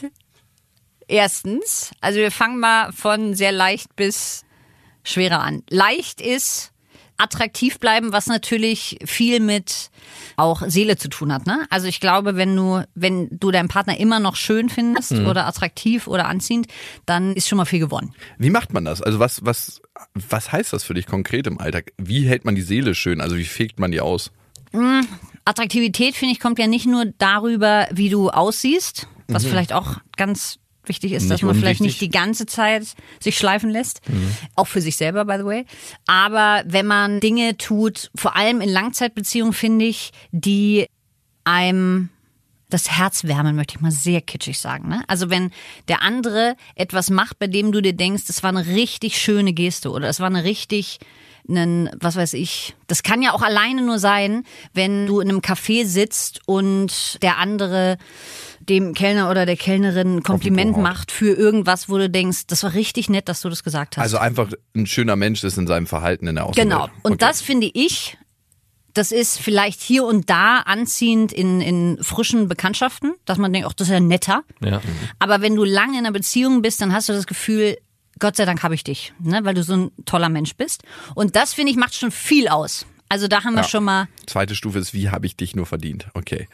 erstens, also wir fangen mal von sehr leicht bis schwerer an. Leicht ist attraktiv bleiben, was natürlich viel mit auch Seele zu tun hat, ne? Also ich glaube, wenn du, wenn du deinen Partner immer noch schön findest oder attraktiv oder anziehend, dann ist schon mal viel gewonnen. Wie macht man das? Also was, was, was heißt das für dich konkret im Alltag? Wie hält man die Seele schön? Also wie fegt man die aus? Attraktivität, finde ich, kommt ja nicht nur darüber, wie du aussiehst, was vielleicht auch ganz wichtig ist, dass Nicht man vielleicht unwichtig. nicht die ganze Zeit sich schleifen lässt. Auch für sich selber, by the way. Aber wenn man Dinge tut, vor allem in Langzeitbeziehungen, finde ich, die einem das Herz wärmen, möchte ich mal sehr kitschig sagen. Ne? Also wenn der andere etwas macht, bei dem du dir denkst, das war eine richtig schöne Geste oder es war eine richtig, einen, was weiß ich, das kann ja auch alleine nur sein, wenn du in einem Café sitzt und der andere dem Kellner oder der Kellnerin ein Kompliment haut. macht für irgendwas, wo du denkst, das war richtig nett, dass du das gesagt hast. Also einfach ein schöner Mensch ist in seinem Verhalten in der Außenwelt. Genau. Und Okay. das finde ich, das ist vielleicht hier und da anziehend in, in frischen Bekanntschaften, dass man denkt, ach, das ist ja netter. Ja. Aber wenn du lange in einer Beziehung bist, dann hast du das Gefühl, Gott sei Dank habe ich dich, ne? Weil du so ein toller Mensch bist. Und das, finde ich, macht schon viel aus. Also da haben wir Ja. schon mal... Zweite Stufe ist, wie habe ich dich nur verdient? Okay.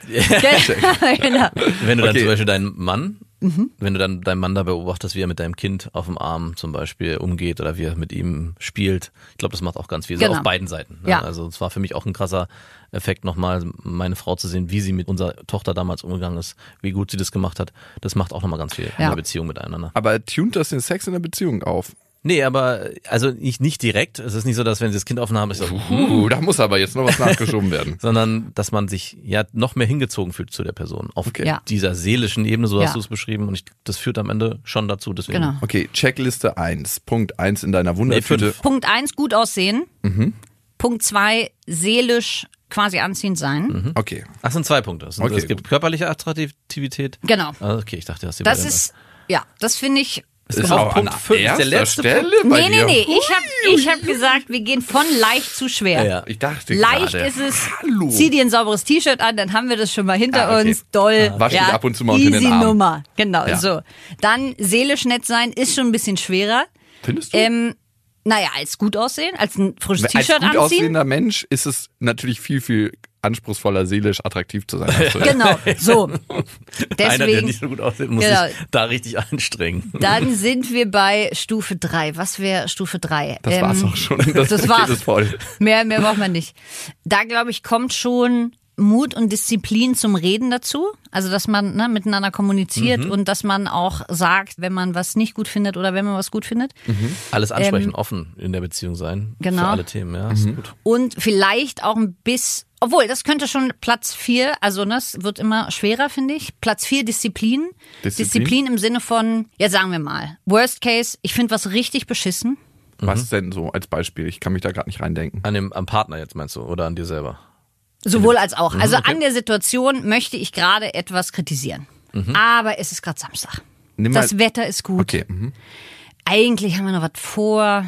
genau. Wenn du dann Okay. zum Beispiel deinen Mann, Mhm. wenn du dann deinen Mann da beobachtest, wie er mit deinem Kind auf dem Arm zum Beispiel umgeht oder wie er mit ihm spielt, ich glaube, das macht auch ganz viel, so Genau. auf beiden Seiten. Ne? Ja. Also es war für mich auch ein krasser Effekt, nochmal meine Frau zu sehen, wie sie mit unserer Tochter damals umgegangen ist, wie gut sie das gemacht hat. Das macht auch nochmal ganz viel in Ja. der Beziehung miteinander. Aber tunt das den Sex in der Beziehung auf? Nee, aber also nicht, nicht direkt. Es ist nicht so, dass wenn sie das Kind aufnahmen, ich so, Uh, da muss aber jetzt noch was nachgeschoben werden. sondern dass man sich ja noch mehr hingezogen fühlt zu der Person. Auf Okay. Ja. dieser seelischen Ebene, so Ja. hast du es beschrieben. Und ich, das führt am Ende schon dazu. Deswegen. Genau. Okay, Checkliste eins. Punkt eins in deiner Nee, Wundertüte. fünf. Punkt eins, gut aussehen. Mhm. Punkt zwei, seelisch quasi anziehend sein. Okay. Ach, sind zwei Punkte. Es, sind, Okay, es gibt körperliche Attraktivität. Genau. Ah, okay, ich dachte, du hast die Das beide. ist, ja, das finde ich... ist das auch Punkt fünf, der erster letzte Stelle Punkt? bei Nee, nee, dir? nee. Ich habe ich hab gesagt, wir gehen von leicht zu schwer. Ja, ja. Ich dachte Leicht gerade. ist es, Hallo. zieh dir ein sauberes T-Shirt an, dann haben wir das schon mal hinter Ah, okay. uns. Doll. Wasch dich ja, ab und zu mal unter easy den Arm. Nummer. Genau, Ja. so. Dann seelisch nett sein ist schon ein bisschen schwerer. Findest du? Ähm, naja, als gut aussehen, als ein frisches Als T-Shirt gut anziehen. aussehender Mensch ist es natürlich viel, viel anspruchsvoller, seelisch attraktiv zu sein. Hast du recht. Genau, so. Einer, der Deswegen, nicht so gut aussieht, muss Genau. sich da richtig anstrengen. dann sind wir bei Stufe drei. Was wäre Stufe drei? Das war's auch schon. Das, das Paket war's. ist voll. Mehr, mehr braucht man nicht. Da, glaube ich, kommt schon Mut und Disziplin zum Reden dazu. Also, dass man ne, miteinander kommuniziert Mhm. und dass man auch sagt, wenn man was nicht gut findet oder wenn man was gut findet. Alles ansprechen, Ähm, offen in der Beziehung sein. genau. Für alle Themen, ja. Ist gut. Und vielleicht auch ein bisschen, obwohl, das könnte schon Platz vier, also ne, es wird immer schwerer, finde ich. Platz vier, Disziplin. Disziplin? Disziplin im Sinne von, ja, sagen wir mal, Worst Case, ich finde was richtig beschissen. Was denn so als Beispiel? Ich kann mich da gerade nicht reindenken. An dem, am Partner jetzt meinst du oder an dir selber? Sowohl als auch. Mhm, Also an der Situation möchte ich gerade etwas kritisieren. Aber es ist gerade Samstag. Nimm mal- Das Wetter ist gut. Okay. Mhm. Eigentlich haben wir noch was vor.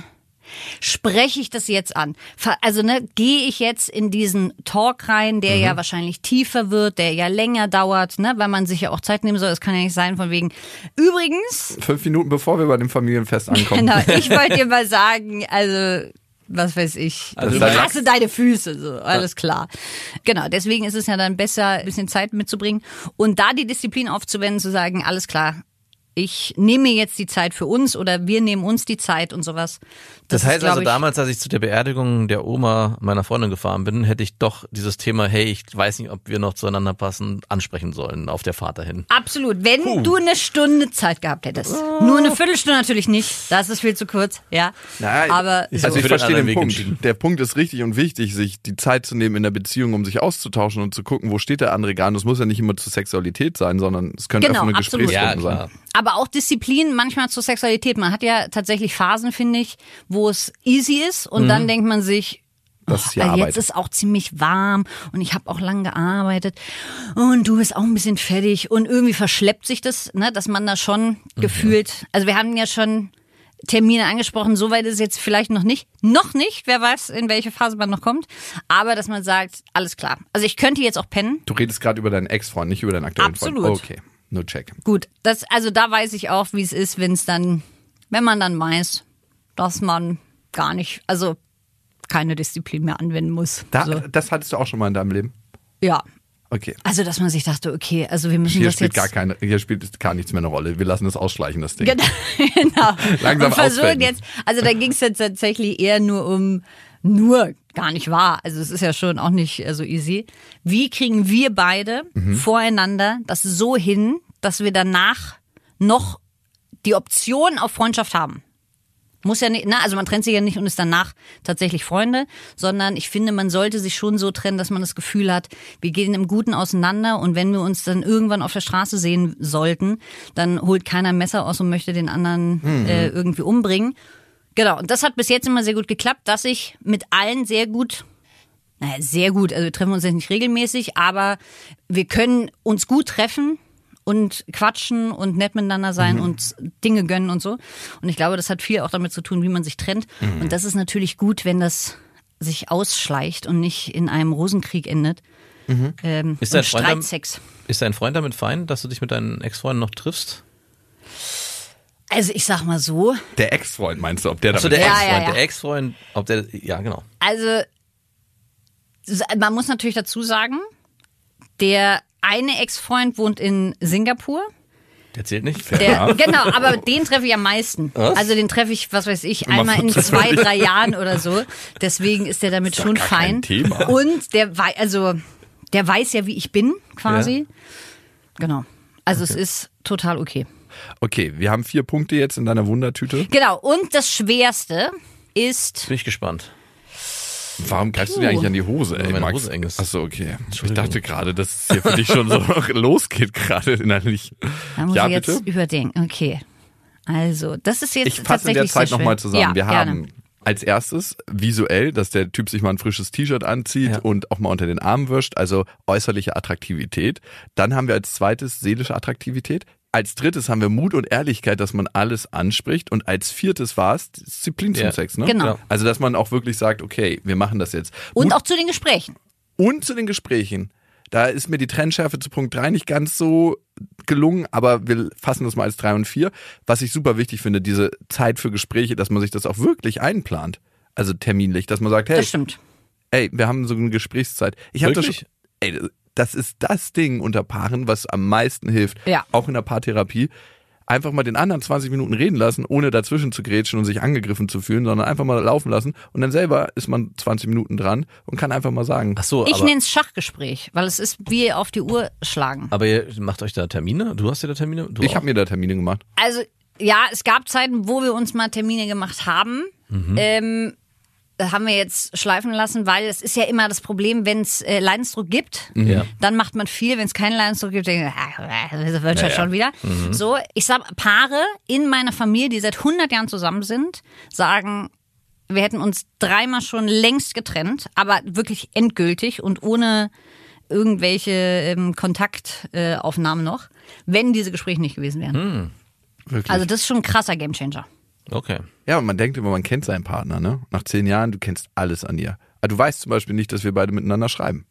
Spreche ich das jetzt an? Also ne, gehe ich jetzt in diesen Talk rein, der mhm. ja wahrscheinlich tiefer wird, der ja länger dauert, ne, weil man sich ja auch Zeit nehmen soll. Das kann ja nicht sein von wegen. Übrigens. Fünf Minuten bevor wir bei dem Familienfest ankommen. Genau, ich wollte dir mal sagen, also was weiß ich, Also ich hasse deine Füße, so, alles klar. Genau, deswegen ist es ja dann besser, ein bisschen Zeit mitzubringen und da die Disziplin aufzuwenden, zu sagen, alles klar, ich nehme mir jetzt die Zeit für uns oder wir nehmen uns die Zeit und sowas. Das, Das heißt ist, also ich, damals, als ich zu der Beerdigung der Oma meiner Freundin gefahren bin, hätte ich doch dieses Thema, hey, ich weiß nicht, ob wir noch zueinander passen, ansprechen sollen auf der Fahrt dahin. Absolut. Wenn Puh. du eine Stunde Zeit gehabt hättest. Oh. Nur eine Viertelstunde natürlich nicht. Das ist viel zu kurz, ja. Nein, aber ist also so ich für den verstehe den anderen Weg Punkt. entschieden. Der Punkt ist richtig und wichtig, sich die Zeit zu nehmen in der Beziehung, um sich auszutauschen und zu gucken, wo steht der andere gerade. Das muss ja nicht immer zur Sexualität sein, sondern es können Genau, einfach eine absolut. Gesprächsrunde Ja, sein. klar. Aber auch Disziplin manchmal zur Sexualität. Man hat ja tatsächlich Phasen, finde ich, wo es easy ist und mhm. dann denkt man sich, Das ist ja oh, Arbeit. jetzt ist auch ziemlich warm und ich habe auch lang gearbeitet und du bist auch ein bisschen fertig und irgendwie verschleppt sich das, ne, dass man da schon mhm. gefühlt, also wir haben ja schon Termine angesprochen, soweit ist es jetzt vielleicht noch nicht, noch nicht, wer weiß, in welche Phase man noch kommt, aber dass man sagt, alles klar. Also ich könnte jetzt auch pennen. Du redest gerade über deinen Ex-Freund, nicht über deinen aktuellen Absolut. Freund. Okay, no check. Gut, das, also da weiß ich auch, wie es ist, wenn es dann, wenn man dann weiß, dass man gar nicht, also keine Disziplin mehr anwenden muss. Da, so. Das hattest du auch schon mal in deinem Leben? Ja. Okay. Also, dass man sich dachte, okay, also wir müssen Hier das spielt jetzt... gar keine, hier spielt gar nichts mehr eine Rolle. Wir lassen das ausschleichen, das Ding. Genau. genau. Langsam und versuchen ausfällen. jetzt, also da ging es jetzt tatsächlich eher nur um, nur gar nicht wahr, also es ist ja schon auch nicht so easy. Wie kriegen wir beide mhm. voreinander das so hin, dass wir danach noch die Option auf Freundschaft haben? Muss ja nicht, ne, also man trennt sich ja nicht und ist danach tatsächlich Freunde, sondern ich finde, man sollte sich schon so trennen, dass man das Gefühl hat, wir gehen im Guten auseinander und wenn wir uns dann irgendwann auf der Straße sehen sollten, dann holt keiner ein Messer aus und möchte den anderen mhm. äh, irgendwie umbringen. Genau, und das hat bis jetzt immer sehr gut geklappt, dass ich mit allen sehr gut, naja, sehr gut, also wir treffen uns jetzt nicht regelmäßig, aber wir können uns gut treffen und quatschen und nett miteinander sein mhm. und Dinge gönnen und so. Und ich glaube, das hat viel auch damit zu tun, wie man sich trennt. Mhm. Und das ist natürlich gut, wenn das sich ausschleicht und nicht in einem Rosenkrieg endet. Mhm. Ähm, ist dein und Freund Streitsex. Damit, ist dein Freund damit fein, dass du dich mit deinen Ex-Freunden noch triffst? Also ich sag mal so. Der Ex-Freund meinst du, ob der Achso, damit der Ja, Ex-Freund, ja, ja. der Ex-Freund, ob der, ja genau. Also man muss natürlich dazu sagen, der eine Ex-Freund wohnt in Singapur. Der zählt nicht? Der, genau, aber den treffe ich am meisten. Was? Also den treffe ich, was weiß ich, einmal in zwei, drei Jahren oder so. Deswegen ist der damit Ist doch schon gar kein fein. Thema. Und der weiß, also der weiß ja, wie ich bin, quasi. Ja. Genau. Also Okay. es ist total okay. Okay, wir haben vier Punkte jetzt in deiner Wundertüte. Genau. Und das Schwerste ist. Bin ich gespannt. Warum greifst du dir eigentlich an die Hose, ey, Weil meine Max? Hose eng ist. Achso, okay. Ich Entschuldigung. dachte gerade, dass es hier für dich schon so losgeht, gerade innerlich. Da muss Ja, ich jetzt bitte? überdenken. Okay. Also, das ist jetzt Ich fasse in der tatsächlich Zeit sehr nochmal schön. zusammen. Ja, wir gerne. haben als erstes visuell, dass der Typ sich mal ein frisches T-Shirt anzieht Ja. und auch mal unter den Arm wischt, also äußerliche Attraktivität. Dann haben wir als zweites seelische Attraktivität. Als drittes haben wir Mut und Ehrlichkeit, dass man alles anspricht. Und als viertes war es Disziplin zum Ja. Sex, ne? Genau. Ja. Also, dass man auch wirklich sagt, okay, wir machen das jetzt. Und Mut auch zu den Gesprächen. und zu den Gesprächen. Da ist mir die Trennschärfe zu Punkt drei nicht ganz so gelungen, aber wir fassen das mal als drei und vier. Was ich super wichtig finde, diese Zeit für Gespräche, dass man sich das auch wirklich einplant. Also terminlich, dass man sagt, hey, Das stimmt. ey, wir haben so eine Gesprächszeit. Ich habe das schon, Wirklich? ey, das ist das Ding unter Paaren, was am meisten hilft. Ja. Auch in der Paartherapie. Einfach mal den anderen zwanzig Minuten reden lassen, ohne dazwischen zu grätschen und sich angegriffen zu fühlen, sondern einfach mal laufen lassen. Und dann selber ist man zwanzig Minuten dran und kann einfach mal sagen, Ach so, Ich aber, nenne es Schachgespräch, weil es ist wie auf die Uhr schlagen. aber ihr macht euch da Termine? Du hast ja da Termine? Du ich auch? habe mir da Termine gemacht. Also, ja, es gab Zeiten, wo wir uns mal Termine gemacht haben. Mhm. Ähm, das haben wir jetzt schleifen lassen, weil es ist ja immer das Problem, wenn es äh, Leidensdruck gibt, Ja. dann macht man viel. Wenn es keinen Leidensdruck gibt, denkt man, ah, das wird Ja, schon ja. wieder. So, ich sag, Paare in meiner Familie, die seit hundert Jahren zusammen sind, sagen, wir hätten uns dreimal schon längst getrennt, aber wirklich endgültig und ohne irgendwelche ähm, Kontaktaufnahmen äh, Aufnahmen noch, wenn diese Gespräche nicht gewesen wären. Wirklich. Also das ist schon ein krasser Gamechanger. Okay. Ja, und man denkt immer, man kennt seinen Partner, ne? Nach zehn Jahren, du kennst alles an ihr. Aber du weißt zum Beispiel nicht, dass wir beide miteinander schreiben.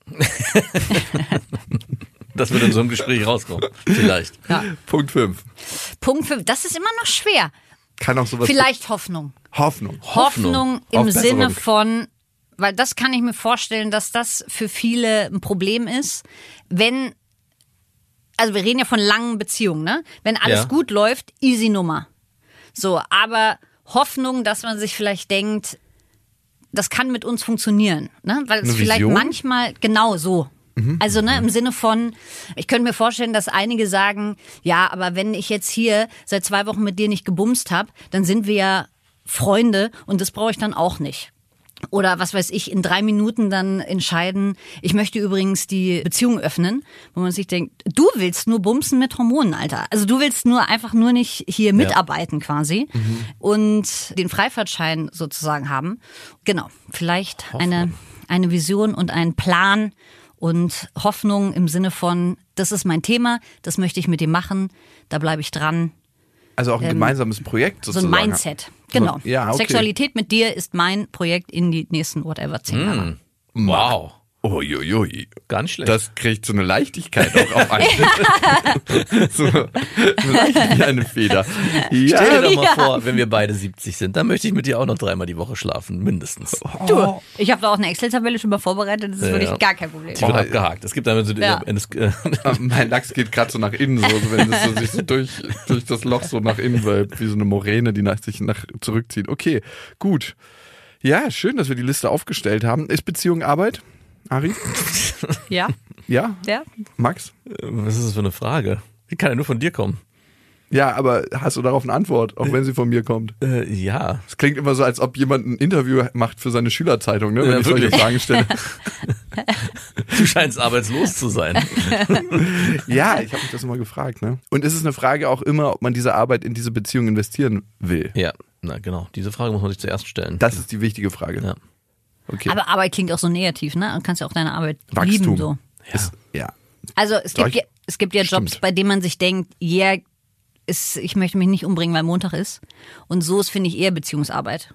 Das wird in so einem Gespräch rauskommen. Vielleicht. Ja. Punkt fünf. Punkt fünf. Das ist immer noch schwer. Kann auch sowas. Vielleicht Hoffnung. Hoffnung. Hoffnung im Auf Besserung. Sinne von, weil das kann ich mir vorstellen, dass das für viele ein Problem ist, wenn, also wir reden ja von langen Beziehungen, ne? Wenn alles Ja. gut läuft, easy Nummer. So, aber Hoffnung, dass man sich vielleicht denkt, das kann mit uns funktionieren, ne? Weil es Eine vielleicht Vision? manchmal genau so. Also ne, im Sinne von, ich könnte mir vorstellen, dass einige sagen, ja, aber wenn ich jetzt hier seit zwei Wochen mit dir nicht gebumst habe, dann sind wir ja Freunde und das brauche ich dann auch nicht. Oder was weiß ich, in drei Minuten dann entscheiden, ich möchte übrigens die Beziehung öffnen, wo man sich denkt, du willst nur bumsen mit Hormonen, Alter. Also du willst nur einfach nur nicht hier mitarbeiten quasi und den Freifahrtschein sozusagen haben. Genau, vielleicht eine, eine Vision und einen Plan und Hoffnung im Sinne von, das ist mein Thema, das möchte ich mit dir machen, da bleibe ich dran. Also auch ein ähm, gemeinsames Projekt So sozusagen. ein Mindset, genau. So, ja, okay. Sexualität mit dir ist mein Projekt in die nächsten whatever zehn Jahre. Wow. Uiuiui. Gar nicht schlecht. Das kriegt so eine Leichtigkeit auch auf einen. so, so leicht wie eine Feder. Ja. Stell dir doch mal Ja. vor, wenn wir beide siebzig sind, dann möchte ich mit dir auch noch dreimal die Woche schlafen, mindestens. Du, ich habe da auch eine Excel-Tabelle schon mal vorbereitet, das ist Ja, wirklich ja. gar kein Problem. Die wird Oh, abgehakt. Es gibt dann so Ja. äh, äh, Mein Lachs geht gerade so nach innen, so, so wenn es so sich so durch, durch das Loch so nach innen wölbt, wie so eine Moräne, die nach, sich nach zurückzieht. Okay, gut. Ja, schön, dass wir die Liste aufgestellt haben. Ist Beziehung Arbeit? Ari? Ja, Ja? ja. Max? was ist das für eine Frage? Die kann ja nur von dir kommen. Ja, aber hast du darauf eine Antwort, auch wenn sie von mir kommt? Äh, ja. Es klingt immer so, als ob jemand ein Interview macht für seine Schülerzeitung, ne? Wenn Ja, ich solche wirklich. Fragen stelle. Du scheinst arbeitslos zu sein. Ja, ich habe mich das immer gefragt, ne? Und ist es eine Frage auch immer, ob man diese Arbeit in diese Beziehung investieren will? Ja, na genau. Diese Frage muss man sich zuerst stellen. Das ist die wichtige Frage. Ja. Okay. Aber Arbeit klingt auch so negativ, ne? Du kannst ja auch deine Arbeit Wachstum. lieben so. Ist, ja. Also es Doch, gibt, ja, es gibt ja Jobs, stimmt. bei denen man sich denkt, yeah, ist, ich möchte mich nicht umbringen, weil Montag ist. Und so ist, finde ich, eher Beziehungsarbeit.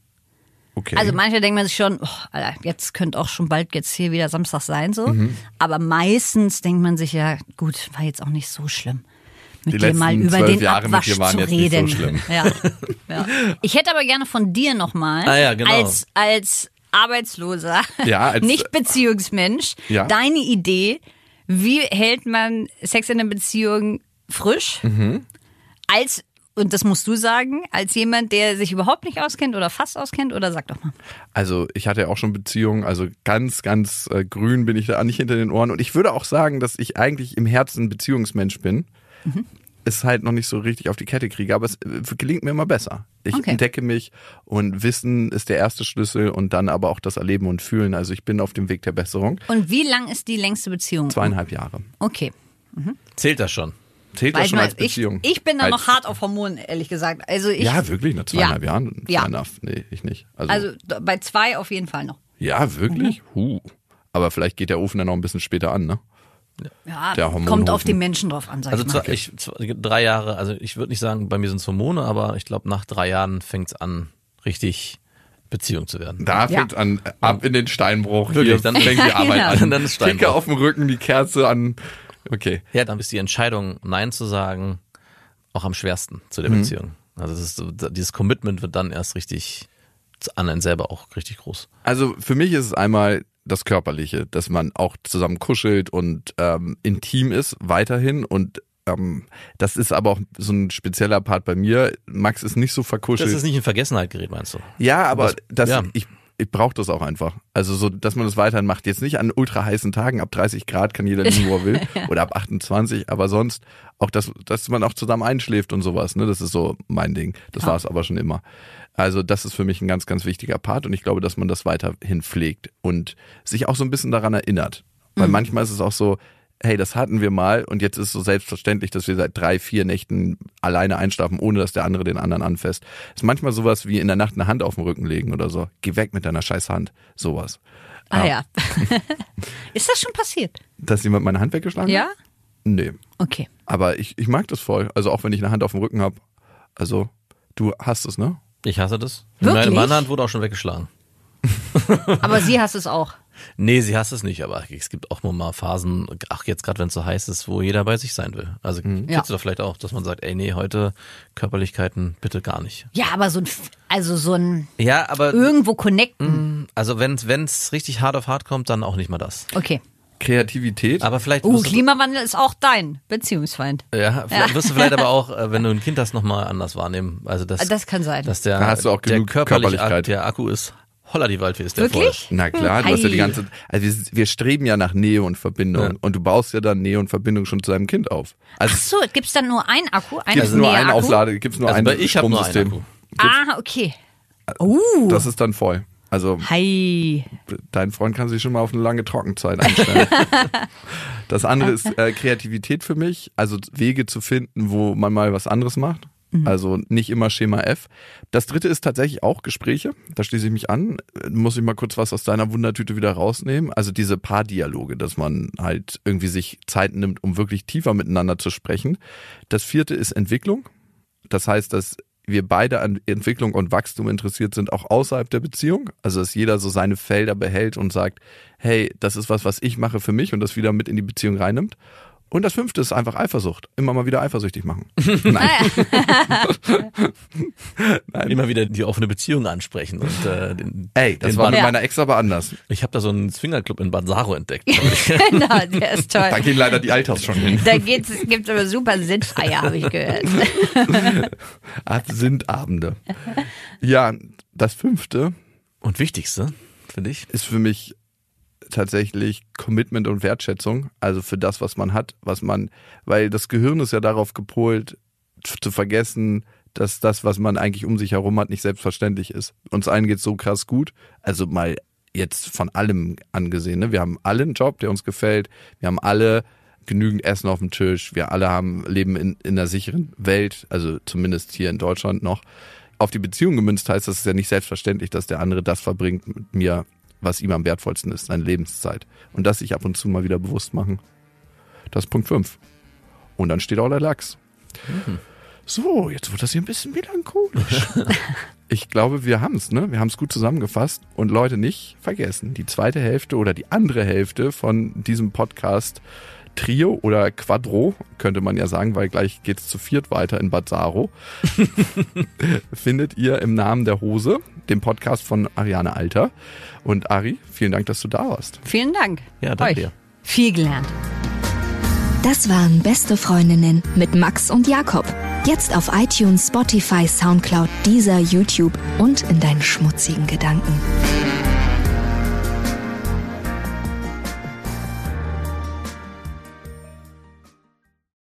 Okay. Also manche denken man sich schon, oh, Alter, jetzt könnte auch schon bald jetzt hier wieder Samstag sein so. Mhm. Aber meistens denkt man sich ja, gut, war jetzt auch nicht so schlimm. Mit Die dir mal letzten über zwölf den Jahre mit Abwasch dir waren zu jetzt nicht so reden. schlimm. Ja, ja. Ich hätte aber gerne von dir nochmal, Ah ja, genau. als, als Arbeitsloser, Ja, als- nicht Beziehungsmensch, Ja. deine Idee, wie hält man Sex in einer Beziehung frisch? Mhm. Als, und das musst du sagen, als jemand, der sich überhaupt nicht auskennt oder fast auskennt, oder sag doch mal. Also ich hatte ja auch schon Beziehungen, also ganz, ganz äh, grün bin ich da nicht hinter den Ohren. Und ich würde auch sagen, dass ich eigentlich im Herzen ein Beziehungsmensch bin. Mhm. Es halt noch nicht so richtig auf die Kette kriege, aber es äh, gelingt mir immer besser. Ich Okay. entdecke mich und Wissen ist der erste Schlüssel und dann aber auch das Erleben und Fühlen. Also ich bin auf dem Weg der Besserung. Und wie lang ist die längste Beziehung? Zweieinhalb Jahre. Okay. Zählt das schon? Zählt Weil das ich, schon mal, als Beziehung? ich, ich bin da Als- noch hart auf Hormonen, ehrlich gesagt. Also ich, Ja, wirklich? Nach zweieinhalb Ja. Jahren? Ja. Fair enough. Nee, ich nicht. Also, Also d- bei zwei auf jeden Fall noch. ja, wirklich? Mhm. Huh. Aber vielleicht geht der Ofen dann noch ein bisschen später an, ne? Ja, Der Hormonhofen. kommt auf den Menschen drauf an, sag Also ich mal. zwei, ich, zwei, drei Jahre, also ich würde nicht sagen, bei mir sind es Hormone, aber ich glaube, nach drei Jahren fängt es an, richtig Beziehung zu werden. Da Ja. fängt an, ab in den Steinbruch. Wirklich, Hier dann- fängt die Arbeit Ja. an. Dann ist Steinbruch. Kicke auf dem Rücken, die Kerze an. Okay. Ja, dann ist die Entscheidung, Nein zu sagen, auch am schwersten zu der Mhm. Beziehung. Also das ist so, dieses Commitment wird dann erst richtig an einen selber auch richtig groß. Also für mich ist es einmal das Körperliche, dass man auch zusammen kuschelt und ähm, intim ist weiterhin und ähm, das ist aber auch so ein spezieller Part bei mir. Max ist nicht so verkuschelt. Das ist nicht in Vergessenheit gerät, meinst du? Ja, aber Was- das, ja. ich, ich brauche das auch einfach. Also so, dass man das weiterhin macht. Jetzt nicht an ultra heißen Tagen, ab dreißig Grad kann jeder liegen, wo er will. Oder ab achtundzwanzig, aber sonst auch, dass, dass man auch zusammen einschläft und sowas. Ne? Das ist so mein Ding. Das war es aber schon immer. Also das ist für mich ein ganz, ganz wichtiger Part und ich glaube, dass man das weiterhin pflegt und sich auch so ein bisschen daran erinnert. Weil manchmal ist es auch so, hey, das hatten wir mal und jetzt ist es so selbstverständlich, dass wir seit drei, vier Nächten alleine einschlafen, ohne dass der andere den anderen anfasst. Ist manchmal sowas wie in der Nacht eine Hand auf den Rücken legen oder so. Geh weg mit deiner scheiß Hand. Sowas. Ah ja. Ist das schon passiert? Dass jemand meine Hand weggeschlagen Ja? hat? Nee. Okay. Aber ich, ich mag das voll. Also auch wenn ich eine Hand auf dem Rücken habe. Also Du hast es, ne? Ich hasse das. Wirklich? Meine Hand wurde auch schon weggeschlagen. Aber sie hasst es auch. Nee, sie hasst es nicht, aber es gibt auch nur mal Phasen, ach jetzt gerade wenn es so heiß ist, wo jeder bei sich sein will. Also mhm. kennst du doch vielleicht auch, dass man sagt, ey nee, heute Körperlichkeiten bitte gar nicht. Ja, aber so ein, also so ein ja, aber irgendwo connecten. Also wenn es richtig hart auf hart kommt, dann auch nicht mal das. Okay. Kreativität. Aber vielleicht Oh, wirst du- Klimawandel ist auch dein Beziehungsfeind. Ja, vielleicht wirst du vielleicht aber auch, äh, wenn du ein Kind hast, nochmal anders wahrnehmen. Also das, Das kann sein. dass der, Da hast du auch der genug körperlich, Körperlichkeit. Der Akku ist holla die Waldfee ist der Wirklich? Na klar, du hast ja die Ei. ganze, also wir, wir streben ja nach Nähe und Verbindung Ja. und du baust ja dann Nähe und Verbindung schon zu deinem Kind auf. Also Ach so, gibt's dann nur ein Akku? Ein gibt's nur einen Näher-Akku? Auflade, gibt's nur Also ein bei ich habe nur einen Stromsystem. Akku. Ah, okay. Uh. Das ist dann voll. Also Hi. dein Freund kann sich schon mal auf eine lange Trockenzeit einstellen. Das andere ist äh, Kreativität für mich, also Wege zu finden, wo man mal was anderes macht. Also nicht immer Schema F. Das dritte ist tatsächlich auch Gespräche. Da schließe ich mich an. Muss ich mal kurz was aus deiner Wundertüte wieder rausnehmen. Also diese Paardialoge, dass man halt irgendwie sich Zeit nimmt, um wirklich tiefer miteinander zu sprechen. Das vierte ist Entwicklung. Das heißt, dass wir beide an Entwicklung und Wachstum interessiert sind, auch außerhalb der Beziehung. Also dass jeder so seine Felder behält und sagt, hey, das ist was, was ich mache für mich und das wieder mit in die Beziehung reinnimmt. Und das fünfte ist einfach Eifersucht. Immer mal wieder eifersüchtig machen. Nein. Nein. Immer wieder die offene Beziehung ansprechen. Und, äh, den, Ey, das den war Bad- mit Ja. meiner Ex aber anders. Ich habe da so einen Swingerclub in Bad Saro entdeckt. Genau, der ist toll. Da gehen leider die Alters schon hin. Da geht's, gibt's aber super Sinnfeier, habe ich gehört. Absindabende. Ja, das fünfte Und wichtigste, finde ich, ist für mich tatsächlich Commitment und Wertschätzung. Also für das, was man hat, was man, weil das Gehirn ist ja darauf gepolt, zu vergessen, dass das, was man eigentlich um sich herum hat, nicht selbstverständlich ist. Uns allen geht's so krass gut. Also mal jetzt von allem angesehen. Ne? Wir haben alle einen Job, der uns gefällt. Wir haben alle genügend Essen auf dem Tisch. Wir alle haben leben in, in einer sicheren Welt, also zumindest hier in Deutschland noch. Auf die Beziehung gemünzt heißt, das ist ja nicht selbstverständlich, dass der andere das verbringt mit mir, was ihm am wertvollsten ist, seine Lebenszeit. Und das sich ab und zu mal wieder bewusst machen. Das ist Punkt fünf. Und dann steht auch der Lachs. Mhm. So, jetzt wird das hier ein bisschen melancholisch. Ich glaube, wir haben es, ne? Wir haben es gut zusammengefasst. Und Leute, nicht vergessen, die zweite Hälfte oder die andere Hälfte von diesem Podcast Trio oder Quadro, könnte man ja sagen, weil gleich geht's zu viert weiter in Bad Saro, findet ihr im Namen der Hose, dem Podcast von Ariane Alter. Und Ari, vielen Dank, dass du da warst. Vielen Dank. ja, danke Euch. dir. Viel gelernt. Das waren Beste Freundinnen mit Max und Jakob. Jetzt auf iTunes, Spotify, Soundcloud, Deezer, YouTube und in deinen schmutzigen Gedanken.